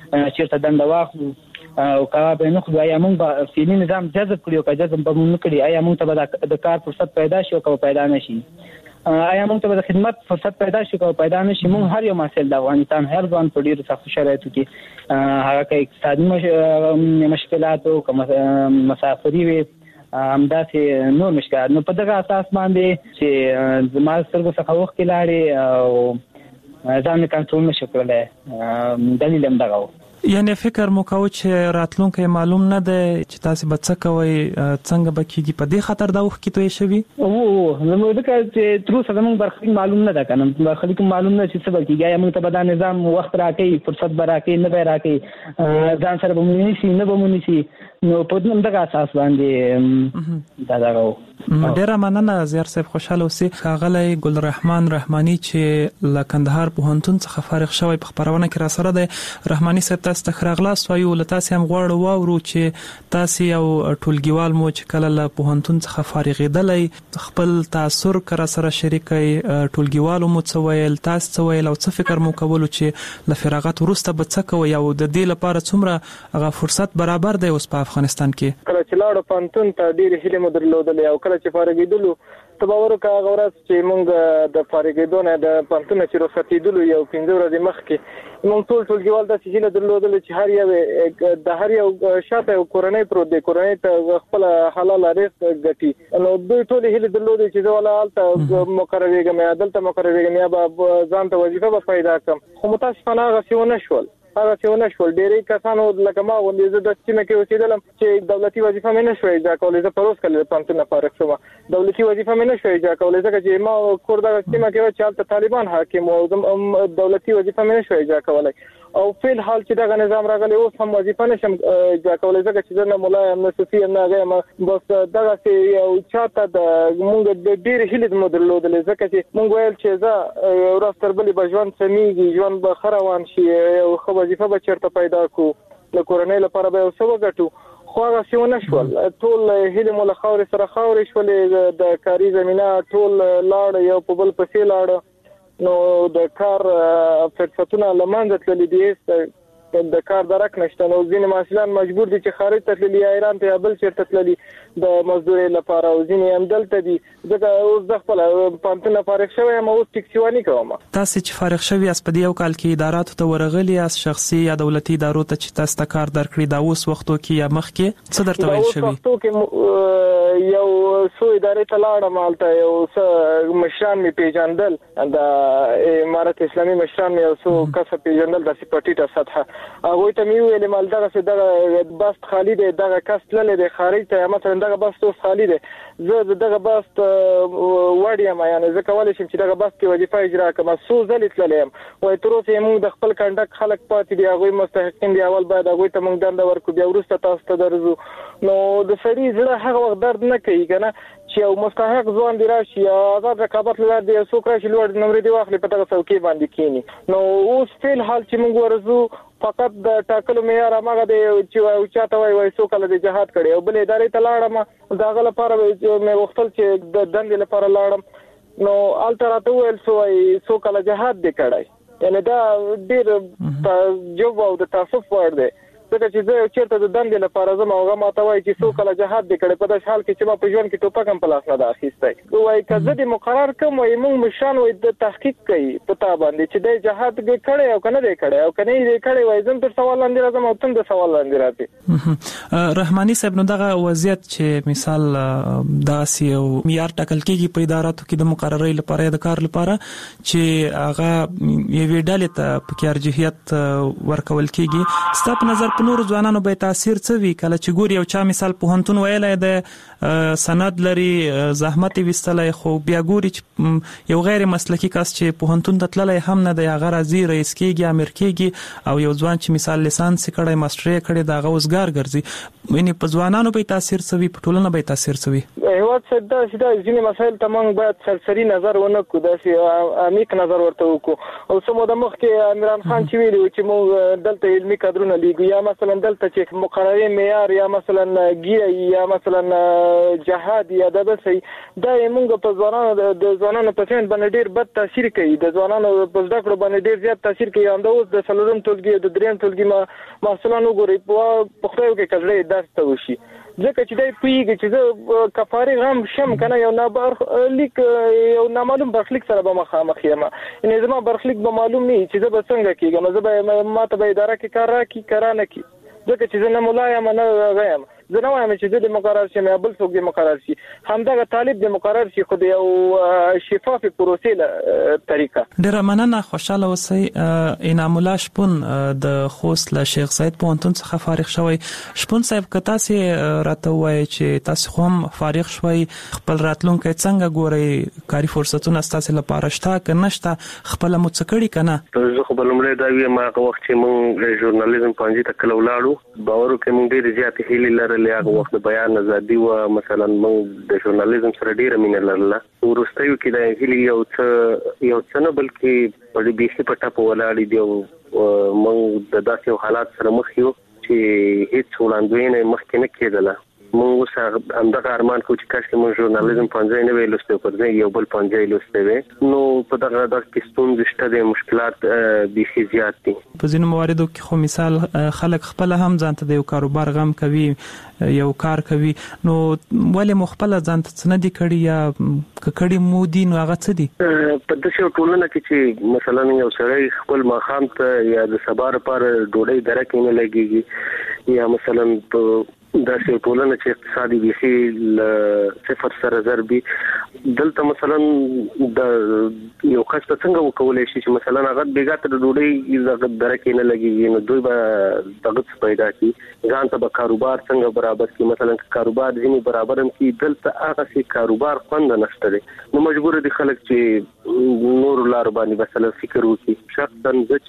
چیرته دنده واخلو او کار به نه خو یا موږ فعلی نظام جذب کړو که جذب به موږ کړی آیا موږ ته د کار فرصت پیدا شي او پیدا نشي آیا موږ ته د خدمت فرصت پیدا شي او پیدا نشي موږ هر یو مسایل د افغانستان هر ځوان په ډیرو سخت شرایطو کې هغه کې اقتصادي مشکلات او مسافري وي همداسې نور مشکلات نو په دغه اساس باندې چې زما سترګو څخه وخت کې لاړې او ځان کنټرول نشو کولای دلیل هم دغه یعنی فکر مو کوي چې راتلونکي معلوم نه ده چې تاسو به څه کوئ څنګه به کېږي په دې خاطر دا وخت کې توې شوي نو ځکه چې تر اوسه زموږ برخلیک معلوم نه ده کنه برخلیک معلوم نه چې څه به کېږي یا موږ ته به دا نظام وخت راکړي فرصت به راکړي نه به راکړي ځان سره به مو نیسي نه به مو نیسي نو په دغه اساس باندې دا دغه ډیره مننه زیار صاحب خوشاله اوسئ ښاغلی ګلرحمان رحماني چې له کندهار پوهنتون څخه فارغ شوی په خبرونه کې را سره دی رحماني صاحب تاسو ته راغلاست وایو له تاسو هم غواړو واورو چې تاسو یو ټولګیوال مو چې کله له پوهنتون څخه فارغېدلی خپل تاثر کرا سره شریکي ټولګیوالو مو څه ویل تاسو څه ویل او څه فکر مو کولو چې له فراغت وروسته به څه کوئ او د دې لپاره څومره هغه فرصت برابر دی اوس په افغانستان کې کله چې لاړو پوهنتون ته ډېرې هیلې مو درلودلې او کله چې فارغېدلو ته باور وکړه هغه ورځ چې موږ د فارغېدو نه د پوهنتون چې رخصتېدلو یو 15 ورځې مخکې موږ ټولګیوال داسې هیله درلودلې چې هر یو د هر یو شاته یو کورنۍ پروت دی کورنۍ ته خپل حلال رزق ګټي نو دوی ټول هیله درلودې چې زه ولا هلته مقررېږم یا دلته مقررېږم یا به ځان ته وظیفه به پیدا کړم خو متاسفانه هغسې ونه شول ډېری کسانو لکه ما غوندې زه د سیمه کې اوسېدلم چې دولتي وظیفه مې نه شوی اجرا کولی زه پروس کله د پوهنتون نه فارغ شوم دولتي وظیفه مې نه شوی اجرا کولی ځکه چې ما کور دغه سیمه کې و چې هلته طالبان حاکم و دولتي وظیفه مې نه شوی اجرا کولی او فعل حال چې دغه نظام راغلی اوس هم وظیفه نشم اجرا کولی ځکه چې زه نه ملا یم نه صوفي یم نه هغه یم بس دغسې یو چاته موږ د ډېرې هیلې مو درلودلې ځکه چې موږ ویل چې زه ورځ تر بلې به ژوند سمیږي ژوند به ښه روان شي یو ښه وظیفه به چېرته پیدا کړو د کورنۍ لپاره به یو څه وګټو خو هغسې ونه شول ټول هیلې مو له خاورې سره خاورې شولې د کاري زمینه ټول لاړه یو په بل پسې لاړه نو د کار فرصتونه له منځه تللي دي د کار درک نشته نو ځینې محصلان مجبور دي چې خارج ته تللي یا ایران ته یا بل چېرته تللي د مزدورۍ لپاره او ځینې هم دلته دي ځکه اوس زه خپله پوهنتون نه فارغ شوی یم اوس ټکسیواني کوم تاسې چې فارغ شوي یاست په دې یو کال کې اداراتو ته ورغلي یاست شخصي یا دولتي ادارو ته چې تاسو ته کار درکړي دا اوس وختو کې یا مخکې څه درته ویل شوي وختو کې یو څو ادارې ته لاړم هلته یو څه مشران مې پیژندل د امارت اسلامي مشران مې یو څو کسه پیژندل داسې په ټیټه سطحه هغوی ته مې وویلې مال دغسې بست خالي دی دغه کس تللی دی خارج ته مثلا دغه بست اوس خالي دی زه دغه بست وړ یم یعنې زه کولی شم چې دغه بست کې وظیفه اجرا کړم څو ځلې تللی یم وایي تر اوسه یې موږ د خپل کنډک خلک پاتې دي هغوی مستحقین دي اول باید هغوی ته موږ دنده ورکړو بیا وروسته تاسو ته درځو نو د سړي زړه هغه وخت درد نه کوي که نه چې یو مستحق ځوان دی راشي یا آزاد رقابت له لارې دی یو څوک راشي لوړ نمرې دې واخلي په دغه څوکۍ باندې کښېني نو اوس فعل حال چې موږ ورځو فقط د ټاکلو معیار هماغه دی چې چاته وایي څو کله د جهاد کړی او بلې ادارې ته لاړم د هغه لپاره مې غوښتل چې د دندې لپاره لاړم نو هلته راته وویل څو وایي څو کله جهاد دی کړی یعنې دا ډېر تعجب او د تاسف وړ دی ځکه چې زه چېرته د دندې لپاره ځم او هغه ماته وایي چې څو کله جهاد دی کړی په داسې حال کې چې ما په ژوند کې ټوپک هم په لاس نه ده اخیستی وایي که زه دې مقرر کړم وایي موږ مشران وایي د تحقیق کوي په تا باندې چې دی جهاد کړی او که نه دی کړی او که نه یې دی کړی وایي زه تر سوال لاندې راځم او ته د سوال لاندې راځې رحماني صاحب نو دغه وضعیت چې مثال داسې یو معیار ټاکل کېږي په اداراتو کې د مقررۍ لپاره یا د کار لپاره چې هغه یوې ډلې ته پکې ارجحیت ورکول کېږي ستا په نظر په نورو ځوانانو به تاثیر څه وي کله چې ګوري یو چا مثال پوهنتون ویلی د سند لري زحمت یې ویستلی خو بیا ګوري چې یو غیر مسلکي کس چې پوهنتون ته تللی هم نه دی هغه راځي رئیس کېږي امیر کېږي او یو ځوان چې مثال لیسانس یې کړی ماسټري یې کړی د هغه اوسګار ګرځي یعنې په ځوانانو به تاثیر څه وي په ټولنه به تاثیر څه وي هیواد سره دا ځینې مسایل ته موږ باید سرسري نظر ونه کړو، داسې عمیق نظر ورته وکړو. او څه موده مخکې عمران خان چې ویلي و چې موږ دلته علمي کادرونه لیږو، یا مثلا دلته چې مقررې معیار یا مثلا ګیره یا مثلا جهاد یا د بسې دا موږ په ځوانانو په فهم باندې ډیر بد تاثیر کوي، د ځوانانو په زده کړو باندې ډیر زیات تاثیر کوي. همدا اوس د څلورم ټولګي د دریم ټولګي محصلانو ګوري په خدای کې کړلې درس ته وشي، ځکه چې دای پیږي چې زه کفاره غم شم کنه یو لیک یو نامعلوم برخلیک سره به مخامخ یم، یعنی زما برخلیک به معلوم نه چې زه به څنګه کېږم، زه به ماته به اداره کې کار راکړي کرانه کی، ځکه چې زه نه مولا یم نه غیم، زه نه وایم چې زه د مقرر شم یا بل څوک د مقرر شي، همدغه طالب د مقرر شي خو د یو شفاف پروسې طریقه. ډیره مننه، خوشاله اوسئ. انعام الله شپون د خوست له شیخ زاید پوهنتون څخه فارغ شوی. شپون صاحب که تاسو راته وایي چې تاسو هم فارغ شوي، خپل راتلونکی څنګه ګورئ؟ کاري فرصتونه تاسو لپاره شته که نشته؟ خپل مو څه کړي کنه؟ زه خو بلمړی دا ویم هغه وخت چې موږ ژورنالیزم پنځه ته کله ولاړو، باور وکړئ موږ ډېرې زیاتې هیلې لرلې، هغه وخت د بیان ازادي و، مثلا موږ د ژورنالیزم سره ډېره مینه لرله. وروستیو کې د هیلې یو څه نه بلکې په بیخي په ټپه ولاړې دي او موږ د داسې یو حالات سره مخ یو چې هیڅ وړاندوینه مخکې نه کېدله. موږ اوس همدغه ارمان کوو چې کاشکې موږ ژورنالیزم پنځه نه وی لوستی پر ځای یو بل پنځه لوستی وی. نو په دغه کې ستونزې شته دي، مشکلات بیخي زیات دي. په ځینو مواردو کې خو مثال خلک خپل هم ځان ته د یو کاروبار غم کوي، یو کار کوي، نو ولې مو خپل ځان ته څه نه دي کړي یا کړي مو دي نو هغه څه دي؟ په داسې ټولنه کې چې مثلا یو سړی خپل ماښام ته یا د سبا لپاره ډوډۍ درکې نه لګېږي، یا مثلا په داسې ټولنه چې اقتصادي بیخي له صفر سره ضربي، دلته مثلا د یو کس ته څنګه وکولای شي چې مثلا هغه بیګا ته د ډوډۍ درکې نه لګېږي، نو دوی به دغه پیدا کړي، ځان ته به کاروبار څنګه برابر کړي. مثلا کاروبار ځینې برابر هم کړي، دلته هغه سي کاروبار خوند نشته دی، نو مجبور دي خلک چې نور لار باندې مثلا فکر وکړي. شخصا زه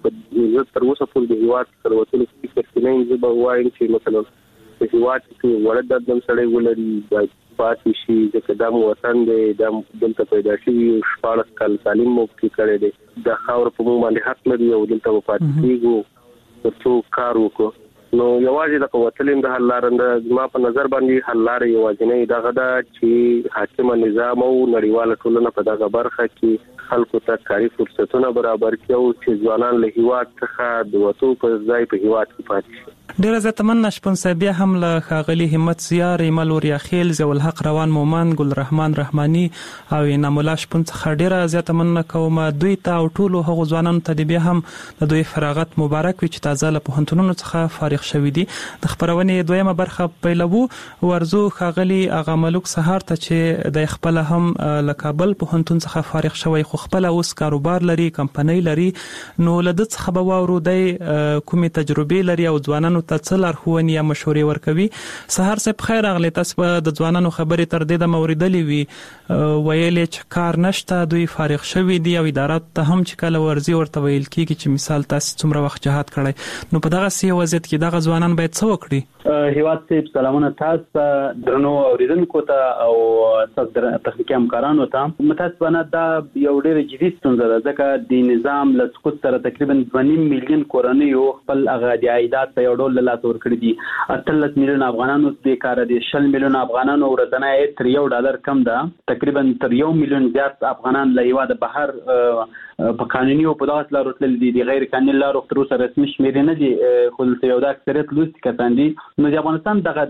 چې تر اوسه پورې د هیواد تر وتلو فکر کې نه یم، زه به وایم چې مثلا په هیواد کې وړه دردم سړی ولري باید پاتې شي، ځکه دا مو وطن دی، دا دلته پیدا شوي 14 کال تعلیم مو پکې کړی دی، دا خاوره په موږ باندې حق لري او دلته به پاتې کېږو تر څو کار وکړو. نو یوازې د وتلیم د حل لاره زما په نظر باندې حل لاره یوازینۍ دغه ده چې حاکمه نظام او نړیواله ټولنه په دغه برخه کې خلکو ته کاري فرصتونه برابر کړي او چې ځوانان له هیواد څخه د وتو په ځای په هیواد کې پاتې شي. ډیره زیاته مننه شپون صاحب. بیا هم له ښاغلي همت زیار، ایمل وریا خیل، ضیاء الحق روان مومن، ګل رحمان رحماني او انعام الله شپون څخه ډیره زیاته مننه کوم. دوی ته او ټولو هغو ځوانانو ته بیا هم د دوی فراغت مبارک وي چې تازه له پوهنتونونو څخه فارغ شوي دي. د خبرونې دویمه برخه پیلوو. ورزو ښاغلي اغا ملک سهار ته چې د خپل هم له کابل پوهنتون څخه فارغ شوی، خو خپل اوس کاروبار لري، کمپنۍ لري، نو له د څخه به واورو د کومې تجربې لري او ځوانانو ته څه لارښوونې یا مشورې ورکوي. سهار صاحب خیر راغلی. تاسو به د ځوانانو خبرې تر دې دمه اورېدلې وي، ویلې چې کار نشته، دوی فارغ شوي دي او ادارات ته هم چې کله ورځي ورته ویل کېږي چې مثال تاسو څومره وخت جهاد کړی، نو په دغسې وضعیت کې دغه ځوانان باید څه وکړي؟ هیواد صاحب سلامونه تاسو درنو اوریدونکو ته او تاسو تخنیکي همکارانو ته. متاسفانه دا یو ډېر جدي ستونزه ده، ځکه د نظام له سقوط سره تقریبا 2.5 میلیون کورنیو خپل هغه د عایدات په یو ډول له لاسه ورکړي دي. 18 میلیون افغانانو بیکاره دي، 20 میلیون افغانانو ورځنی عاید تر $1 کم ده، تقریبا تر 1 میلیون زیات افغانان له هیواده بهر په قانوني او په دغه لارو تللي دي. د غیر قانوني لارو تر اوسه رسمي شمېرې نه دي، خو دلته یو د اکثریت لوستي کسان دي. نو د افغانستان دغه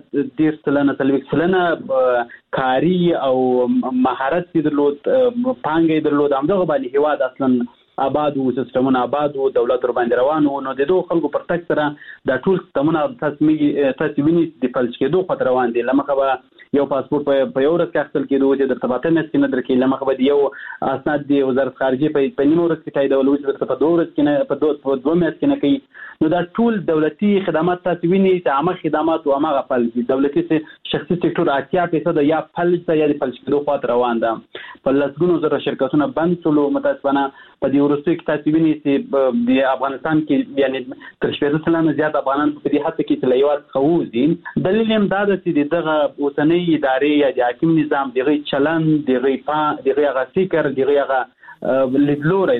30% کاري او مهارت یې درلود، پانګه یې درلود، همدغه باندې هیواد اصلا آباد وو، سیستمونه آباد وو، دولت ور باندې روان وو. نو د دوه خلکو پر تک سره د ټول سیستمونه تاسو ویني د فلج کېدو خطر روان دي. لمخه به یو پاسپورت په یو ورځ کې اخیستل کېدو چې درته پاتې نه سینه درکې، لمخه به یو اسناد دی وزارت خارجه په نیمه ورځ کې تایید ولوي چې په 2 ورځ کې نه په 2 میاشتې کې نه کوي. نو دا ټول دولتي خدمات تاسو ویني چې عامه خدمات او عامه فلج دي. دولتي شخصي سکتور 80% یا فلج یا د فلج کېدو خاطر روان ده. په لسګونو زره شرکتونه بند شول. متاسفانه په دې وروستیو کې تاسو ویني چې د افغانستان کې یعنی تر 80% زیات افغانان په دې حد کې چې له هیواد څخه وځي. دلیل هم دا ده چې دغه اوسنۍ ادارې یا د حاکم نظام دغه چلن دغه فکر دغه لیدلوري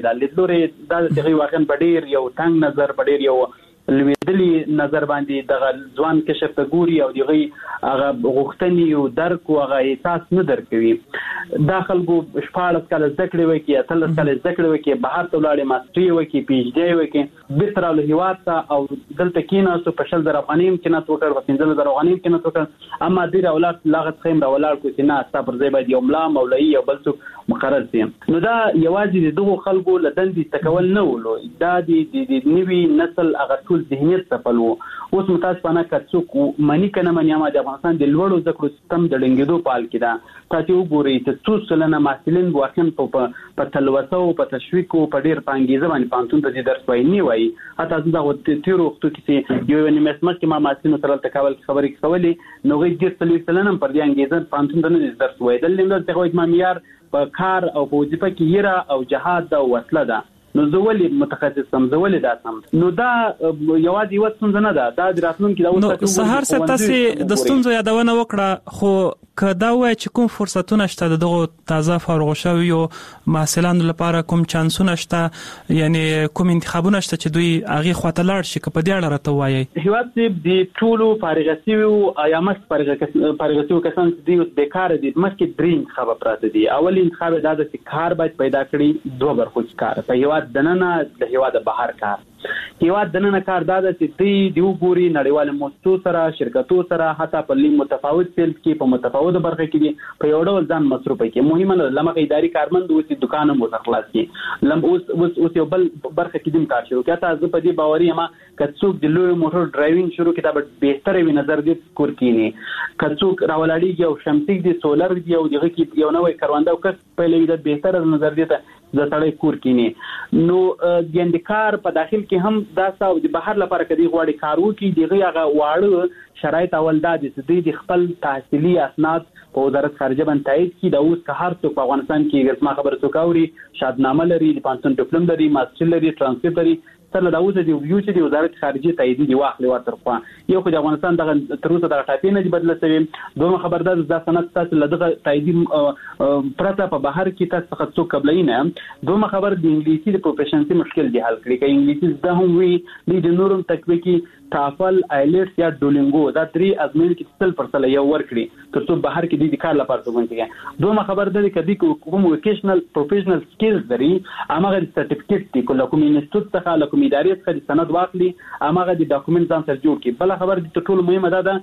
دا دغه واقعا بډیر یو تنگ نظر بډیر یو لویدلی نظر باندې د ځوان کشف ته ګوري او دغه هغه غوښتنې او درک او هغه احساس نه درکوي. داخل کو 14 کال ذکر وکي 13 کال ذکر وکي بهر ته لاړې ماستری وکي پی ایچ ډی وکي بتراله هیواد ته او دلته کیناسو په شل در افغانیم کې نه توکر په 15 در افغانیم کې نه توکر اما ډیر اولاد لاغت خیم را ولال کو چې نه صبر زی باید یو ملا مولوی او بل څوک مقرر سي. نو دا یوازې دغه خلکو لدندې تکول نه ولو دا د نوی نسل هغه ټول ذهنیت تپلو. اوس متاسفانه کڅوک منی کنه منی ما د افغانستان د لوړو ذکر سیستم د لنګیدو پال کړه. تاسو وګورئ چې څو سلنه محصلین واقعا په تلوسه او په تشویق او په ډیر پانګیزه باندې پانتون ته درس وایي نه وایي. حتی دا تیرو وختو کې یو نیمه مسمت کې ما محصلین سره تکول خبرې کولې نو غي ډیر سلنه پر دې انګیزه پانتون ته نه درس وایي. د لمل څخه وایي معیار په کار او په وظیفه کې یره او جهاد او وسله ده. نو زولي متخصص سم زولي داسم نو دا یوازې یو څنګه نه ده دا راتلونکي دا اوس سهار سره تاسو د ستونزو یادونه وکړه خو کدا وای چې کوم فرصتونه شته دغه تازه فارغ شوی او محصلانو لپاره کوم چانسونه شته یعنی کوم انتخابونه شته چې دوی هغه خواته لاړ شي په دې اړه راته وایي. هیواد دې ټولو فارغ شوی او یا مخ فارغ شوی کسان دې بیکار دي مخکې درې انتخاب پراته دي. اول انتخاب دا چې کار باید پیدا کړي دوه برخو کار په هیواد دننه د هیواد بهر کار. هیواد دننه کار دا چې دی وګوري نړیوال مؤسسو سره شرکتو سره حتی په لیم متفاوت فیلډ کې په متفاوت برخه کې په یو ډول ځان مصروف کې مهمه نه لمغه اداري کارمند اوسې دکان مو خلاص کې لم اوس یو بل برخه کې دیم کار شروع کړه. تاسو په دې باوري ما کڅوک د لوی موټر ډرایوینګ شروع کړه به بهتره وي نظر دې کور کینی کڅوک راولاړي یو شمسي دي سولر دی او دغه کې یو نوې کاروانده او کس په لوي د بهتره نظر دې ته د سړی کور کینی. نو د کار په داخل کې هم دا ساو د بهر لپاره کدي غواړي کارو کې دیغه هغه واړه شرایط اول دا د خپل تحصیلي اسناد په وزارت خارجه باندې تایید کی دا اوس که هر څوک په افغانستان کې رسمه خبره څوکاوري شادنامه لري د پانسون ډیپلوم لري ماستر لري ترانسکریپټ لري سره دا اوس د یو چې د وزارت خارجه تایید دی واخلي ورته خو یو خو د افغانستان دغه تر اوسه د ټاپې نه بدل شوی. دوه خبردار د سند تاسو لدغه تایید پرته په بهر کې تاسو څخه قبلې نه دوه خبر د انګلیسي د پروفیشنسي مشکل دی حل کړی کې انګلیسي د هم وی د نورم تکویکی تافل ایلټس یا ډولینګو دا درې ازمین کې 100% یو ور کړی ترڅو بهر کې د کار لپاره څنګه دوه خبر د کدي کوم وکیشنل پروفیشنل سکلز لري امغه سرټیفیکټ دی کوم انسټیټیوټ څخه کوم ادارې څخه سند واخلي امغه د ډاکومېنټ ځان سره جوړ کړي. بل خبر د ټول مهمه ده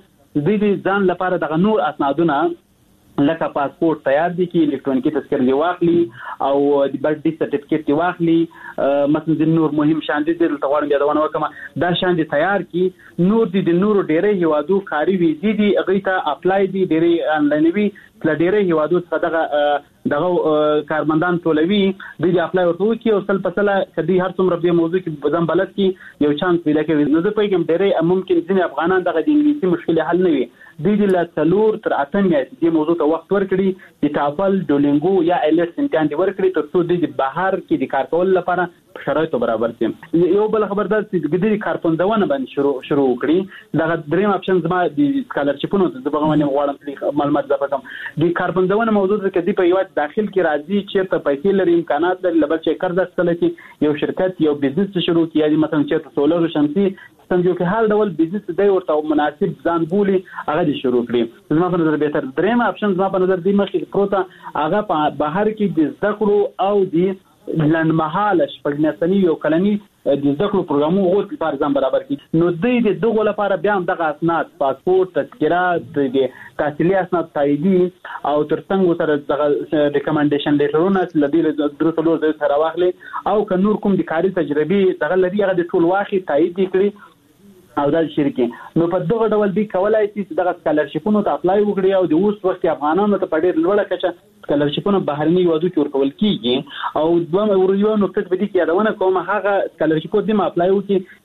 د ځان لپاره د نور اسنادونه لکه پاسپورت تیار دي کې الکترونیکی تذکره دی واخلي او د برډ سرټیفیکټ دی واخلي مثلا د نور مهم شان دي د تغوړم یادونه وکم دا شان دي تیار کی نور دي د نور ډېرې هوادو کاری ویزې دي هغه ته اپلای دي ډېرې انلاین وی ډېرې هوادو څخه دغه کارمندان ټولوي د اپلای ورته کی او سل پسله کدي هر څومره به موضوع کې ځم بلد کی یو چانس پیدا کوي. نو زه پېږم ډېرې ممکن ځینې افغانان دغه د انګلیسي مشکل حل نه وي د لا تلور تر اتم دې موضوع ته وخت ورکړي د تافل ډولینګو یا ایلټس امتحان دی ورکړي ترڅو د بهر کې د کار کول لپاره شرایط برابر شي. یو بل خبردار چې د کارپوندونه باندې شروع کړي دا دریم اپشن زما د سکالرشپونو د بغوانې غواړم معلومات زپکم د کارپوندونه موضوع کې د په یو داخل کې راځي چې ته پیسې لري امکانات لري لبل چې قرض اخیستل کې یو شرکت یو بزنس شروع کیږي مثلا چې سولر او شمسي څنګه کې حال ډول بزنس دی ورته مناسب ځان بولی هغه دي شروع کړي. زما په نظر به تر دریم اپشن زما په نظر دی مخکې پروته هغه په بهر کې د زده کړو او د لنمحاله شپږمیاشتني یو کلني د زده کړو پروګرامو غوښتل لپاره ځان برابر کړي. نو د دغه لپاره بیا هم دغه اسناد پاسپورت تذکره د تحصیلي اسناد تاییدي او ترڅنګ سره دغه ریکمنډیشن لیټرونه لدی درسلو سره واخلي او که نور کوم د کاري تجربه دغه لري هغه د ټول واخی تایید کړي او دا شرکې. نو په دغه ډول دی کولای شي دغه سکالرشپونو ته اپلای وکړي او د اوس وخت افغانانو ته په ډېر لوړه کچه سکالرشپونه بهرني هیوادو کې ورکول کیږي او دوه یو نقطه په دې کې یادونه کوم هغه سکالرشپ دې ما اپلای وکړي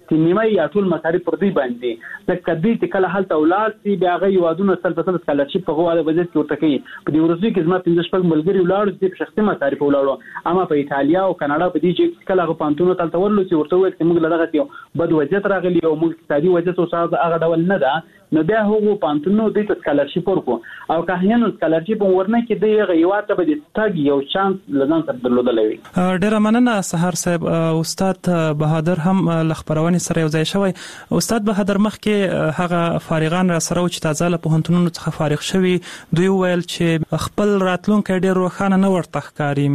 نیمه یا ټول مصارف پر دوی باندې ځکه دوی چې کله هلته ولاړ شي بیا هغه یوادونه سل په سل سکالرشپ په غواړي وجه کې ورته کوي په دې ورځو کې زما 15 ملګری ولاړ دي په شخصي مصارف ولاړو اما په ایتالیا او کاناډا په دې چې کله هغه پانتونو تل تورلو چې ورته وایي چې موږ لږه یو بد وضعیت راغلی او موږ اقتصادي وضعیت اوسه هغه ډول نه ده نو بیا هغه پانتونو د سکالرشپ ورکو او که هیڅ سکالرشپ ورنه کې د یوه به د تاګ یو چانس لزان سره درلودلې وي. ډیر مننه سحر صاحب. استاد بهادر هم لخبرونې سره یو ځای شوی. استاد بهادر مخکې هغه فارغان را سره چې تازه له پوهنتونونو څخه فارغ شوي دوی ویل چې خپل راتلونکي ډیر روښانه نه ورته ښکاري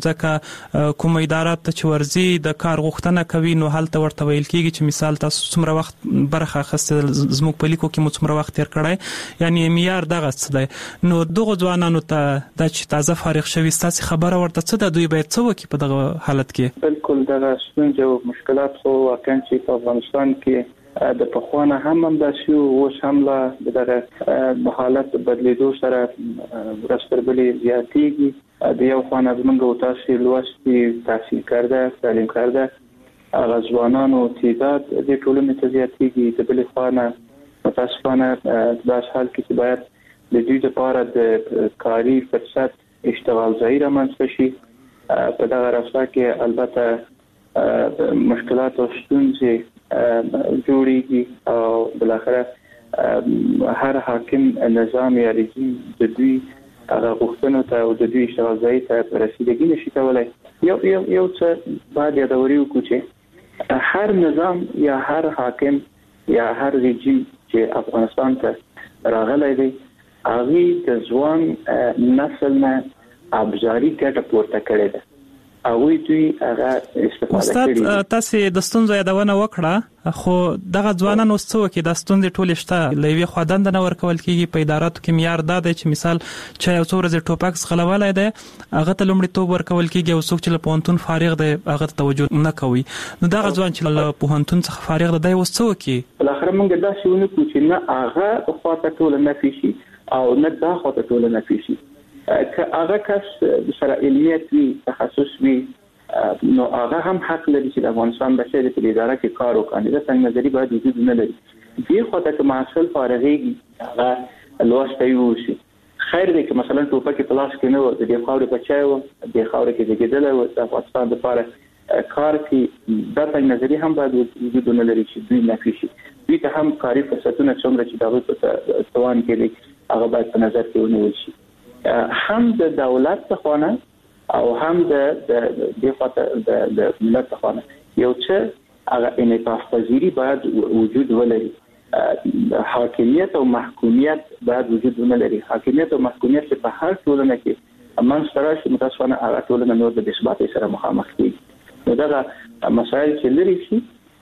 ځکه کوم ادارات چې ورزي د کار غوښتنه کوي نو هلته ورته ویل کیږي چې مثال تاسو څومره وخت برخه اخیستل زموږ په لیکو کې مو څومره وخت تیر کړی یعنی معیار دغه څه دی نو دغه ځوانانو ته د چې تازه فارغ شوي ستاسو خبره ورته څه ده دوی باید څه وکړي په دغه حالت کې؟ بالکل دغه ستونزې او مشکلات خو واقعا چې په افغانستان کې د پخوانه هم همداسې اوس هم لا دغه حالت بدلیدو سره ورستربلې زیاتېږي د یو خانه زمونږ او تاسو لوستي تحصیل کرده تعلیم کرده هغه ځوانانو تعداد د ټولنې ته زیاتېږي د بلې خانه متاسفانه داس حال کې چې باید د دوی لپاره د کاري فرصت اشتغال ځای رامنځته شي په دغه راستا کې البته مشکلات او ستونزې جوړیږي او بالاخره هر حاکم نظام یا رژیم د دوی هغه غوښتنو ته او د دوی اشتغال ځای ته رسیدګي نشي کولای. یو څه باید یادوري وکړو چې هر نظام یا هر حاکم یا هر رژیم چې افغانستان ته راغلی دی هغه د ځوان نسل نه ابزاري ګټه پورته کړې ده او دوی هغه استفاده کوي. استاد تاسو د ستونزو یادونه وکړه خو دغه ځوانان اوس څه وکړي د ستونزې ټول شته لوي خداند نه ورکول کیږي په اداراتو کې معیار دا دی چې مثال چې یو څو ورځې ټوپک غلولای دی هغه ته لومړی توپ ورکول کیږي او څوک چې له پوهنتون فارغ دی هغه توجه نه کوي نو دغه ځوان چې له پوهنتون څخه فارغ دی اوس څه وکړي؟ بل اخر موږ دا شونه کوو چې نه هغه خواته ټول نه فيشي او نه دا خواته ټول نه فيشي که هغه کس سره علمیت وي تخصص وي نو هغه هم حق لري چې د افغانستان بشري په اداره کې کار وکړي دا څنګه نظری باید وجود نه لري دې خواته چې محصل فارغيږي هغه لوستي وشي خیر دی چې مثلا ټوپک په لاس کې نه و د دې خاورې بچایو د خاورې کې زیږیدل او د افغانستان لپاره کار کې دا څنګه نظری هم باید وجود نه لري چې دوی نفي شي دوی ته هم کاري فرصتونه څومره چې دغه په توان کې دي هغه باید په نظر کې ونیول شي هم د دولت څخه او هم د ملت څخه یو څه هغه انعطاف پذیری باید وجود ولري حاکمیت او محکومیت باید وجود ولري حاکمیت او محکومیت په هر ټولنه کې منځ شي متاسفانه هغه ټولنه نور د ثبات سره مخامخ کیږي نو دا مسایل چې لري شي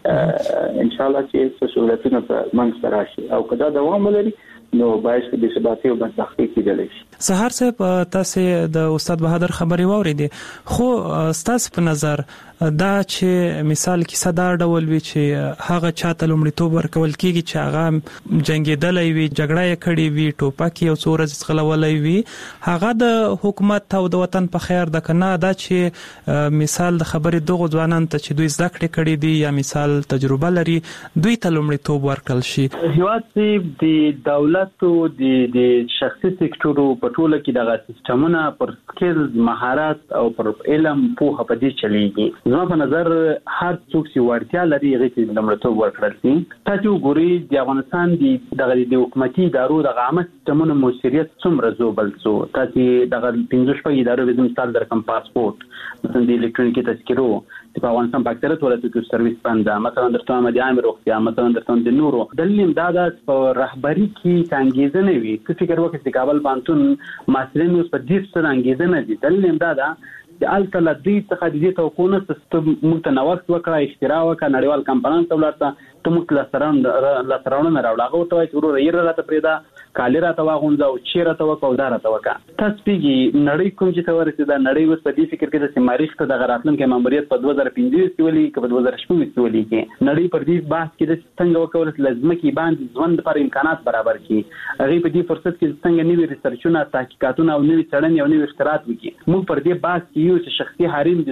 ان شاء الله چې سہولتونه په منځ راشي او کدا دوام ولري نو باعث د ثبات او بدبختی کېدلی شي. سحر صاحب تاسو د استاد بهادر خبري واوریدې خو تاسو په نظر دا چې مثال کې صدا ډول وی چې هغه چاته لومړیتوب ورکول کیږي چې هغه جنگیدلې وي جګړه یې کړې وي ټوپک یو څو ورځې غلولې وي هغه د حکومت او د وطن په خیر د کنه دا چې مثال د خبرې دغه ځوانان ته چې دوی زده کړې کړې دي یا مثال تجربه لري دوی ته لومړیتوب ورکړل شي. هیواد د دولت او د شخصي سکتور په ټوله کې دغه سیستمونه پر سکیلز مهارت او پر علم په هغه دي چلیږي زما په نظر هر څوک چې ورتیا لري هغه چې لومړیتوب ورکړل شي تاسو ګوري د افغانستان د حکومتي ادارو د عامه سیستمونو مؤثریت څومره زوبل څو تاسو د 15 شپږ ادارو د مثال در کوم پاسپورت مثلا د الکترونیکي تذکرو د افغانستان په اکثره ټولنو کې سرویس بنده مثلا درته امدي عامر روغتیا مثلا درته د نورو دلیم دا په رهبری کې څنګه نه وي څه فکر وکړئ چې کابل پانتون مسلې نو په دې سره څنګه نه دي دلیم دا د الکل د څخه د دې توقونه سیستم موږ ته نوښت وکړای اختراع وکړه نړیوال کمپنیان ته ولرته ته موږ لاسرانه راوړل هغه ته وایي ورو یې راته پریدا کالی راته واغونځه او چیرې ته وکاو دا راته وکا تاسو پیږي نړۍ کوم چې تورې د نړۍ وس په دې فکر کې د سیماریخ ته د راتلونکو ماموریت په 2015 کې ولي کې په 2016 کې ولي کې نړۍ پر دې بحث کې د څنګه وکول لازمه کې باندې ژوند پر امکانات برابر کړي هغه په دې فرصت کې څنګه نوي ریسرچونه تحقیقاتونه او نوي څېړنې او نوي اختراعات وکړي موږ پر دې بحث کې یو چې شخصي حریم دتا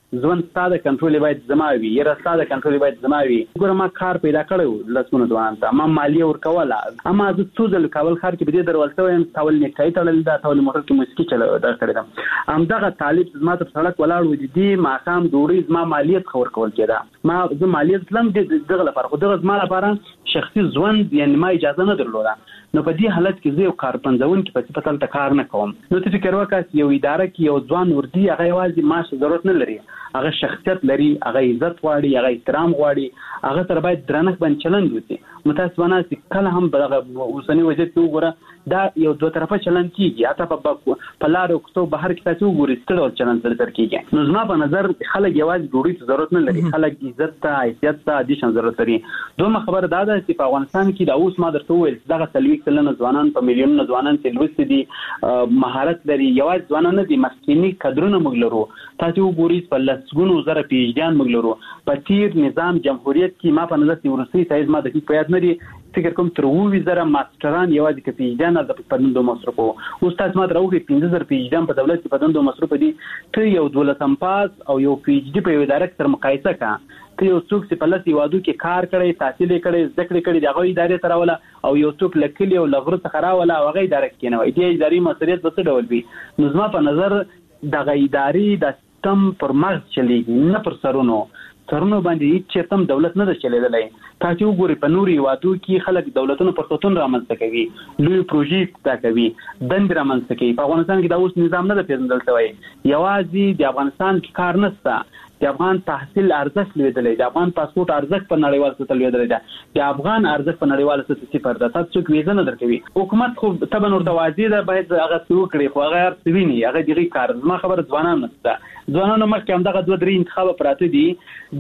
ځوان ستاسو کنټرول باید زما وي یا ستاسو کنټرول باید زما وي ګوره ما کار پیدا کړو لسونه ځوان ته ما مالیه ورکوله اما زه څو ځل کابل ښار کې به دې درولته وایم تاول نیکټای تړل دا تاول موټر کې موسیقي چلو دا کړی دا همدغه طالب زما تر سړک ولاړ و دي ماقام ډوړي زما مالیت خور کول کېده ما زه مالیت لم دغه لپاره خو دغه زما لپاره شخصي ژوند یعنی ما اجازه نه درلوده نو په دې حالت کې زه یو کارپنځون کې په صفت تل کار نه کوم نو ته فکر وکړه یو اداره کې یو ځوان وردی هغه یوازې معاش ضرورت نه لري هغه شخصیت لري هغه عزت غواړي هغه احترام غواړي هغه سره باید درنښت باندې چلند وشي متاسفانه چې کله هم دغه اوسنی وضعیت کې وګوره دا یو دوه طرفه چلند کیږي حتی په لارو کوڅو بهر کې تاسو وګورئ ستړي چلند سره کیږي نو زما په نظر خلک یوازې ډوډۍ ته ضرورت نه لري خلک عزت ته حیثیت ته ادیشن ضرورت لري دومره خبره دا ده چې په افغانستان کې دا اوس ما درته وویل دغه تلويق سلنه ځوانان په میلیونونو ځوانان چې لوستي دي مهارت لري یوازې ځوانان نه دي مسکینی قدرونه موږ لرو تاسو وګورئ په لسګونو زره پیجدان موږ لرو په تیر نظام جمهوریت کې ما په نظر کې ورسي سایز ما د کې پیاد نه دي فکر کوم تر 20,000 ماستران یوازې کې پیجدان د پدندو مصرف او استاد ما دروغه 15,000 پیجدان په دولت کې پدندو مصرف دي ته یو دولتم پاس او یو پیجدي په اداره سره مقایسه کا ته یو څوک چې په لسی وادو کې کار کړي تحصیل کړي ذکر کړي دغه ادارې تر ولا او یو څوک لکلی او لغړ څخه راولا او هغه اداره کې نه وي دې اداري مسؤلیت به څه ډول وي نو زما په نظر دغه اداري د تم پر مغز چلیږي نه پر سرونو باندې هیڅ تم دولت نه چلیدلای تاسو وګورئ په نوري وادو کې خلک دولتونو پر توتون رامنځته کوي لوی پروژې تا کوي دند رامنځته کوي په افغانستان کې دا اوس نظام نه پیژندل شوی یوازې د افغانستان کې کار نشته د افغان تحصیل ارزښت لیدلې د افغان پاسپورت ارزښت په نړیوال سطح لیدلې د افغان ارزښت په نړیوال سطح صفر ده تاسو څوک ویزه نه درکوي حکومت خو تبه نور توازی ده باید هغه څو کړی خو هغه سویني هغه دغه کار ما خبره ځوانان نشته ځوانانو مخکې هم دغه دوه درې انتخاب پراته دي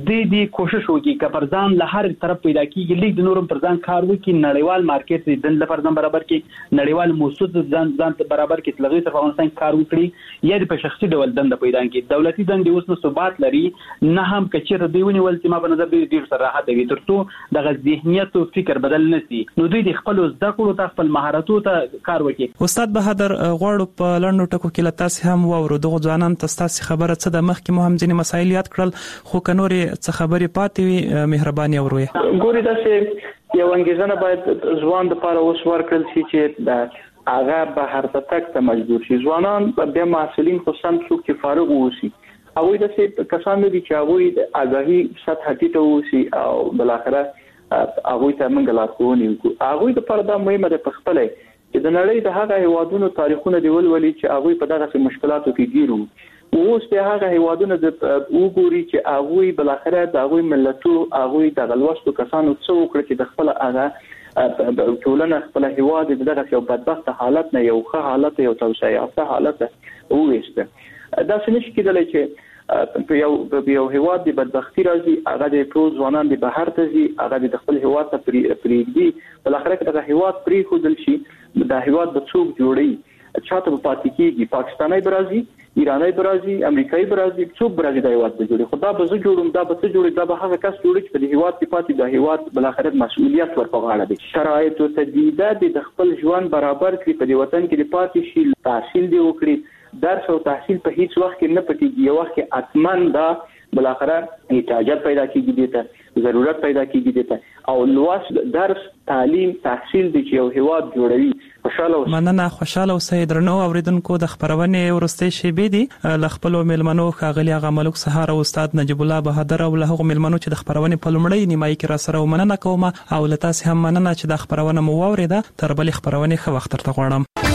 د کوشش وکړي چې پرځان له هر طرف پیدا کیږي لیک د نورم پرځان کار وکړي نړیوال مارکیټ د لپاره ځان برابر کړي نړیوال موسسات ځان برابر کړي لږه تر افغانستان کار وکړي یا په شخصي ډول دند پیدا کړي دولتي دند اوس نو ثبات لري نه هم کچیر دی ونیول چې ما په نظر ډیر سره راحت وي ترڅو دغه ذهنیت او فکر بدل نشي نو دوی د خپل زده کړو ته خپل مهارتونو ته کار وکړي استاد بهادر غواړو په لړنو ټکو کې لتاس هم وورو دغه ځوانان تاسو خبره څه د مخکې مهم ځینې مسایل یاد کړل خو کنوري څه خبرې پاتې وي مهرباني اوروي ګوري داسې یو انګیزنه باید ځوان د پاره اوس ورکړل شي چې د هغه به هر تک ته مجبور شي ځوانان به محصلین خو سم څوک چې فارغ ووسی هغه د څه کسان دي چې هغه د آگاهی سطح ټیټه ووسی او بل اخره هغه ته موږ لارښوونې وکړو هغه د پاره د مهمه د پخپلې چې د نړۍ د هغه هیوادونو تاریخونه دی ولولي چې هغه په دغه مشکلاتو کې ګیرو اوس په هغه هیوادونو د وګوري چې هغه بل اخره د هغه ملتو هغه د غلوستو کسانو څو کړ چې د خپل هغه ټولنه خپل هیواد دغه یو بدبخت حالت نه یو ښه حالت یو توسعه یافته حالت وېسته دا څه نشي کېدلی چې په یو هیواد د بدبختی راځي هغه د ټول ځوانان د بهر ته ځي هغه د خپل هیواد ته پریږدي بل اخر کې د هیواد پری خودل شي د هیواد د څوک جوړي چاته په پاتې کېږي پاکستاني برازي ایرانی برازي امریکایي برازي څوک برازي د هیواد ته جوړي خدا به زه جوړم دا به څه جوړي دا به هغه کس جوړي چې په هیواد کې پاتې د هیواد بل اخر مسؤلیت ورپه غاړه دي شرایط او تجدیدات د خپل ژوند برابر کړي په دې وطن کې د پاتې شي تحصیل دی وکړي درس او تحصیل په هیڅ وخت کې نه پټيږي یو وخت کې اتمن دا بل اخره احتیاجات پیدا کیږي دته ضرورت پیدا کیږي دته او لوس درس تعلیم تحصیل د یو هیواد جوړوي خوشاله اوسئ درنو اوریدونکو د خبرونې ورستي شیبې دي ل خپل ملمنو خاغلی غ ملک سهار او استاد نجیب الله بهادر او له هغه ملمنو چې د خبرونې په لومړی نیمای کې را سره ومننه کوم او لته هم مننه چې د خبرونه مو واوریده تر بل خبرونه خو وخت تر غواړم